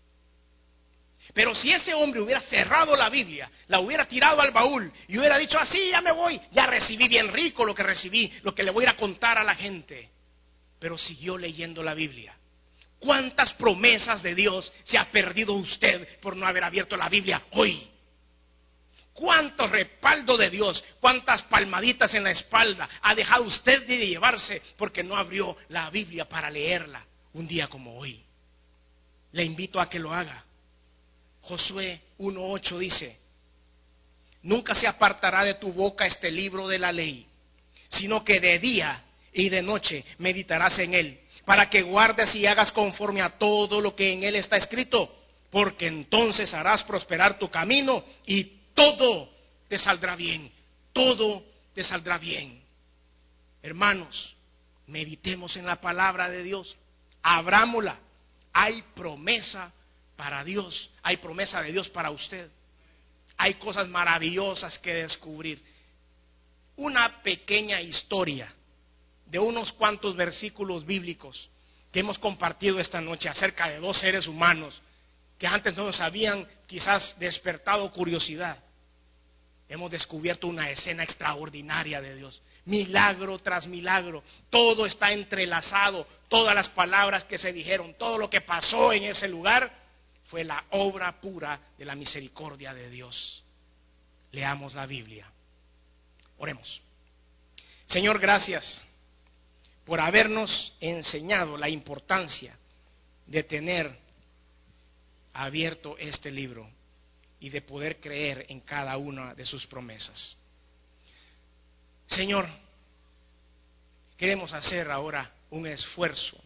Pero si ese hombre hubiera cerrado la Biblia, la hubiera tirado al baúl y hubiera dicho: así ya me voy, ya recibí bien rico lo que recibí, lo que le voy a ir a contar a la gente, pero siguió leyendo la Biblia. ¿Cuántas promesas de Dios se ha perdido usted por no haber abierto la Biblia hoy? ¿Cuánto respaldo de Dios, cuántas palmaditas en la espalda ha dejado usted de llevarse porque no abrió la Biblia para leerla un día como hoy? Le invito a que lo haga. Josué 1:8 dice: nunca se apartará de tu boca este libro de la ley, sino que de día y de noche meditarás en él, para que guardes y hagas conforme a todo lo que en él está escrito, porque entonces harás prosperar tu camino y todo te saldrá bien, todo te saldrá bien. Hermanos, meditemos en la palabra de Dios, abrámosla. Hay promesa para Dios, hay promesa de Dios para usted. Hay cosas maravillosas que descubrir. Una pequeña historia de unos cuantos versículos bíblicos que hemos compartido esta noche acerca de dos seres humanos que antes no nos habían quizás despertado curiosidad. Hemos descubierto una escena extraordinaria de Dios, milagro tras milagro, todo está entrelazado, todas las palabras que se dijeron, todo lo que pasó en ese lugar fue la obra pura de la misericordia de Dios. Leamos la Biblia. Oremos. Señor, gracias por habernos enseñado la importancia de tener abierto este libro y de poder creer en cada una de sus promesas. Señor, queremos hacer ahora un esfuerzo.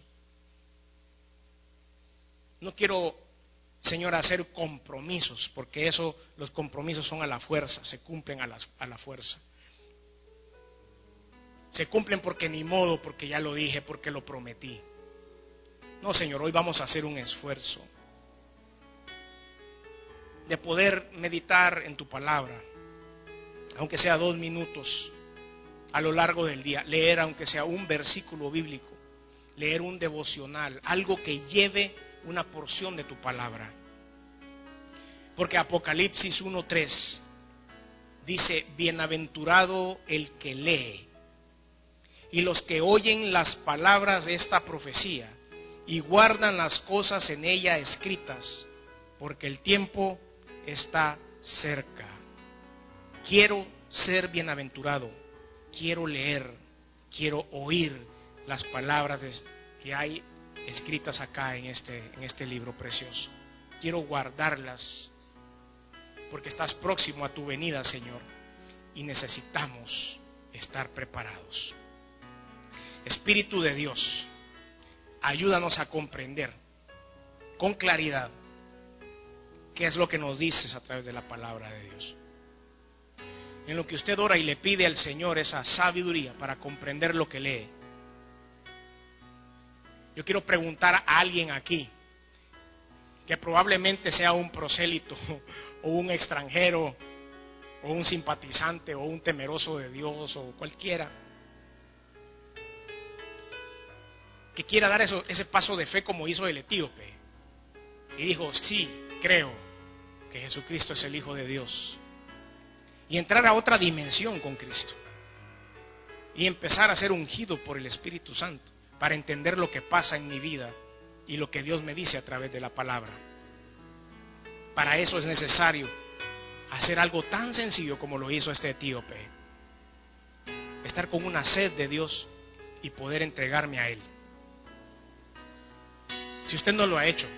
No quiero, Señor, hacer compromisos, porque los compromisos son a la fuerza, se cumplen a la fuerza. Se cumplen porque ni modo, porque ya lo dije, porque lo prometí. No, Señor, hoy vamos a hacer un esfuerzo de poder meditar en tu palabra, aunque sea 2 minutos a lo largo del día, leer aunque sea un versículo bíblico, leer un devocional, algo que lleve una porción de tu palabra. Porque Apocalipsis 1:3 dice: bienaventurado el que lee y los que oyen las palabras de esta profecía y guardan las cosas en ella escritas, porque el tiempo está cerca. Quiero ser bienaventurado, quiero leer, quiero oír las palabras que hay escritas acá en este libro precioso. Quiero guardarlas, porque estás próximo a tu venida, Señor, y necesitamos estar preparados. Espíritu de Dios, ayúdanos a comprender con claridad qué es lo que nos dices a través de la palabra de Dios. En lo que usted ora y le pide al Señor esa sabiduría para comprender lo que lee. Yo quiero preguntar a alguien aquí que probablemente sea un prosélito o un extranjero o un simpatizante o un temeroso de Dios o cualquiera que quiera dar ese paso de fe como hizo el etíope y dijo: sí, creo que Jesucristo es el Hijo de Dios, y entrar a otra dimensión con Cristo y empezar a ser ungido por el Espíritu Santo para entender lo que pasa en mi vida y lo que Dios me dice a través de la palabra. Para eso es necesario hacer algo tan sencillo como lo hizo este etíope: estar con una sed de Dios y poder entregarme a Él. Si usted no lo ha hecho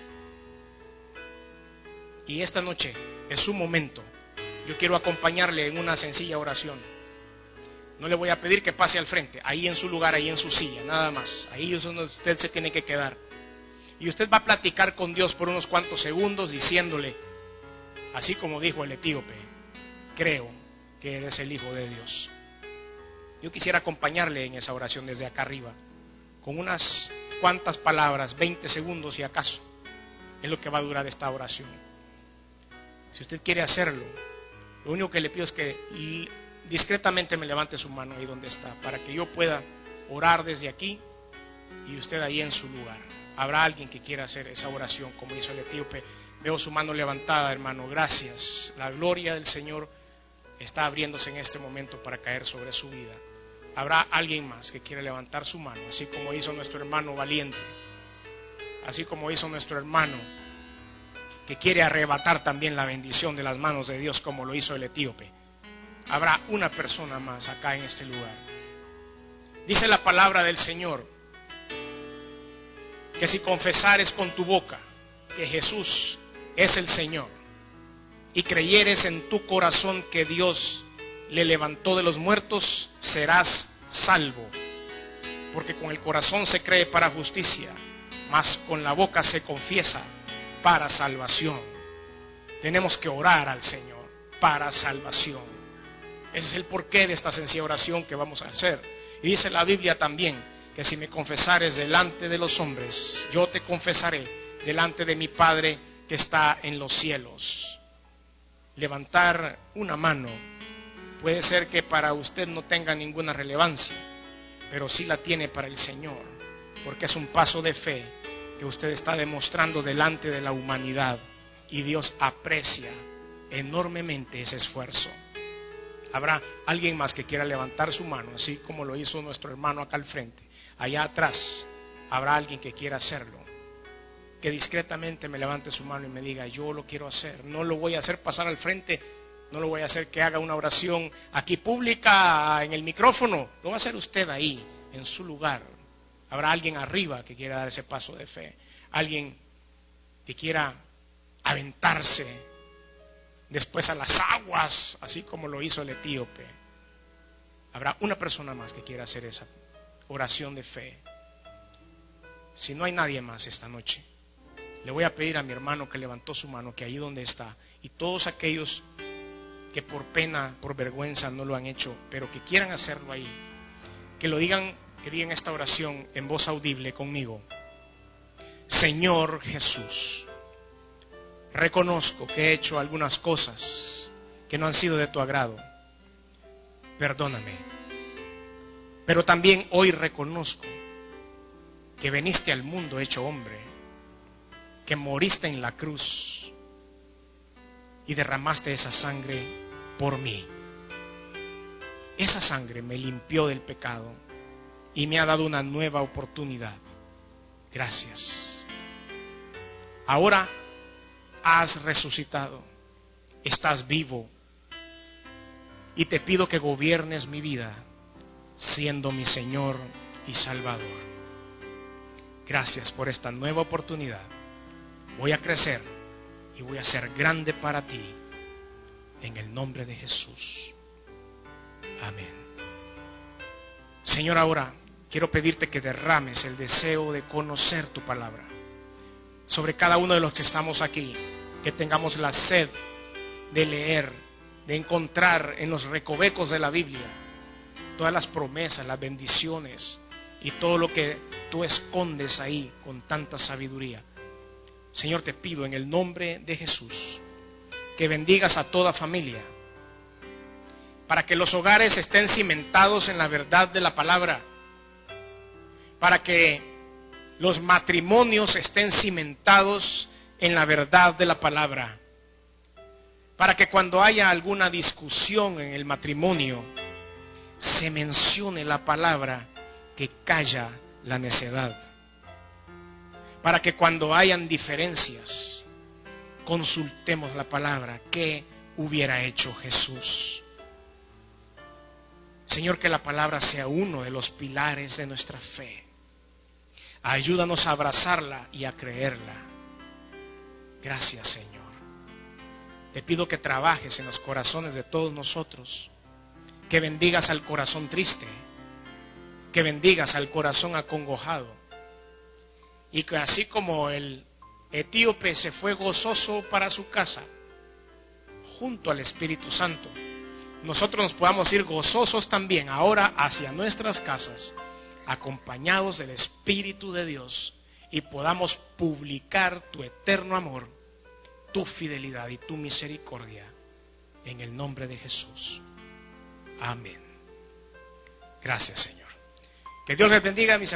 y esta noche es su momento, yo quiero acompañarle en una sencilla oración. No le voy a pedir que pase al frente, ahí en su lugar, ahí en su silla, nada más. Ahí es donde usted se tiene que quedar. Y usted va a platicar con Dios por unos cuantos segundos diciéndole, así como dijo el etíope: creo que eres el Hijo de Dios. Yo quisiera acompañarle en esa oración desde acá arriba, con unas cuantas palabras, 20 segundos si acaso, es lo que va a durar esta oración. Si usted quiere hacerlo, lo único que le pido es que discretamente me levante su mano ahí donde está, para que yo pueda orar desde aquí y usted ahí en su lugar. Habrá alguien que quiera hacer esa oración como hizo el etíope. Veo su mano levantada, hermano, gracias. La gloria del Señor está abriéndose en este momento para caer sobre su vida. Habrá alguien más que quiera levantar su mano, así como hizo nuestro hermano valiente, así como hizo nuestro hermano que quiere arrebatar también la bendición de las manos de Dios como lo hizo el etíope. Habrá una persona más acá en este lugar. Dice la palabra del Señor que si confesares con tu boca que Jesús es el Señor y creyeres en tu corazón que Dios le levantó de los muertos, serás salvo. Porque con el corazón se cree para justicia, mas con la boca se confiesa para salvación. Tenemos que orar al Señor para salvación. Ese es el porqué de esta sencilla oración que vamos a hacer. Y dice la Biblia también que si me confesares delante de los hombres, yo te confesaré delante de mi Padre que está en los cielos. Levantar una mano puede ser que para usted no tenga ninguna relevancia, pero sí la tiene para el Señor, porque es un paso de fe que usted está demostrando delante de la humanidad, y Dios aprecia enormemente ese esfuerzo. Habrá alguien más que quiera levantar su mano, así como lo hizo nuestro hermano acá al frente. Allá atrás habrá alguien que quiera hacerlo, que discretamente me levante su mano y me diga: yo lo quiero hacer. No lo voy a hacer pasar al frente, no lo voy a hacer que haga una oración aquí pública en el micrófono, lo va a hacer usted ahí, en su lugar. Habrá alguien arriba que quiera dar ese paso de fe, alguien que quiera aventarse después a las aguas, así como lo hizo el etíope. Habrá una persona más que quiera hacer esa oración de fe. Si no hay nadie más esta noche, le voy a pedir a mi hermano que levantó su mano, que ahí donde está, y todos aquellos que por pena, por vergüenza no lo han hecho, pero que quieran hacerlo ahí, que lo digan, que digan esta oración en voz audible conmigo. Señor Jesús, reconozco que he hecho algunas cosas que no han sido de tu agrado. Perdóname. Pero también hoy reconozco que viniste al mundo hecho hombre, que moriste en la cruz y derramaste esa sangre por mí. Esa sangre me limpió del pecado y me ha dado una nueva oportunidad. Gracias. Ahora has resucitado, estás vivo, y te pido que gobiernes mi vida siendo mi Señor y Salvador. Gracias por esta nueva oportunidad. Voy a crecer y voy a ser grande para ti, en el nombre de Jesús. Amén. Señor, ahora quiero pedirte que derrames el deseo de conocer tu palabra sobre cada uno de los que estamos aquí, que tengamos la sed de leer, de encontrar en los recovecos de la Biblia todas las promesas, las bendiciones y todo lo que tú escondes ahí con tanta sabiduría. Señor, te pido en el nombre de Jesús que bendigas a toda familia, para que los hogares estén cimentados en la verdad de la palabra, para que los matrimonios estén cimentados en la verdad de la palabra, para que cuando haya alguna discusión en el matrimonio se mencione la palabra que calla la necedad, para que cuando hayan diferencias consultemos la palabra. ¿Qué hubiera hecho Jesús? Señor, que la palabra sea uno de los pilares de nuestra fe. Ayúdanos a abrazarla y a creerla. Gracias, Señor. Te pido que trabajes en los corazones de todos nosotros, que bendigas al corazón triste, que bendigas al corazón acongojado, y que así como el etíope se fue gozoso para su casa, junto al Espíritu Santo, nosotros nos podamos ir gozosos también ahora hacia nuestras casas, acompañados del Espíritu de Dios, y podamos publicar tu eterno amor, tu fidelidad y tu misericordia, en el nombre de Jesús. Amén. Gracias, Señor. Que Dios les bendiga, mis hermanos.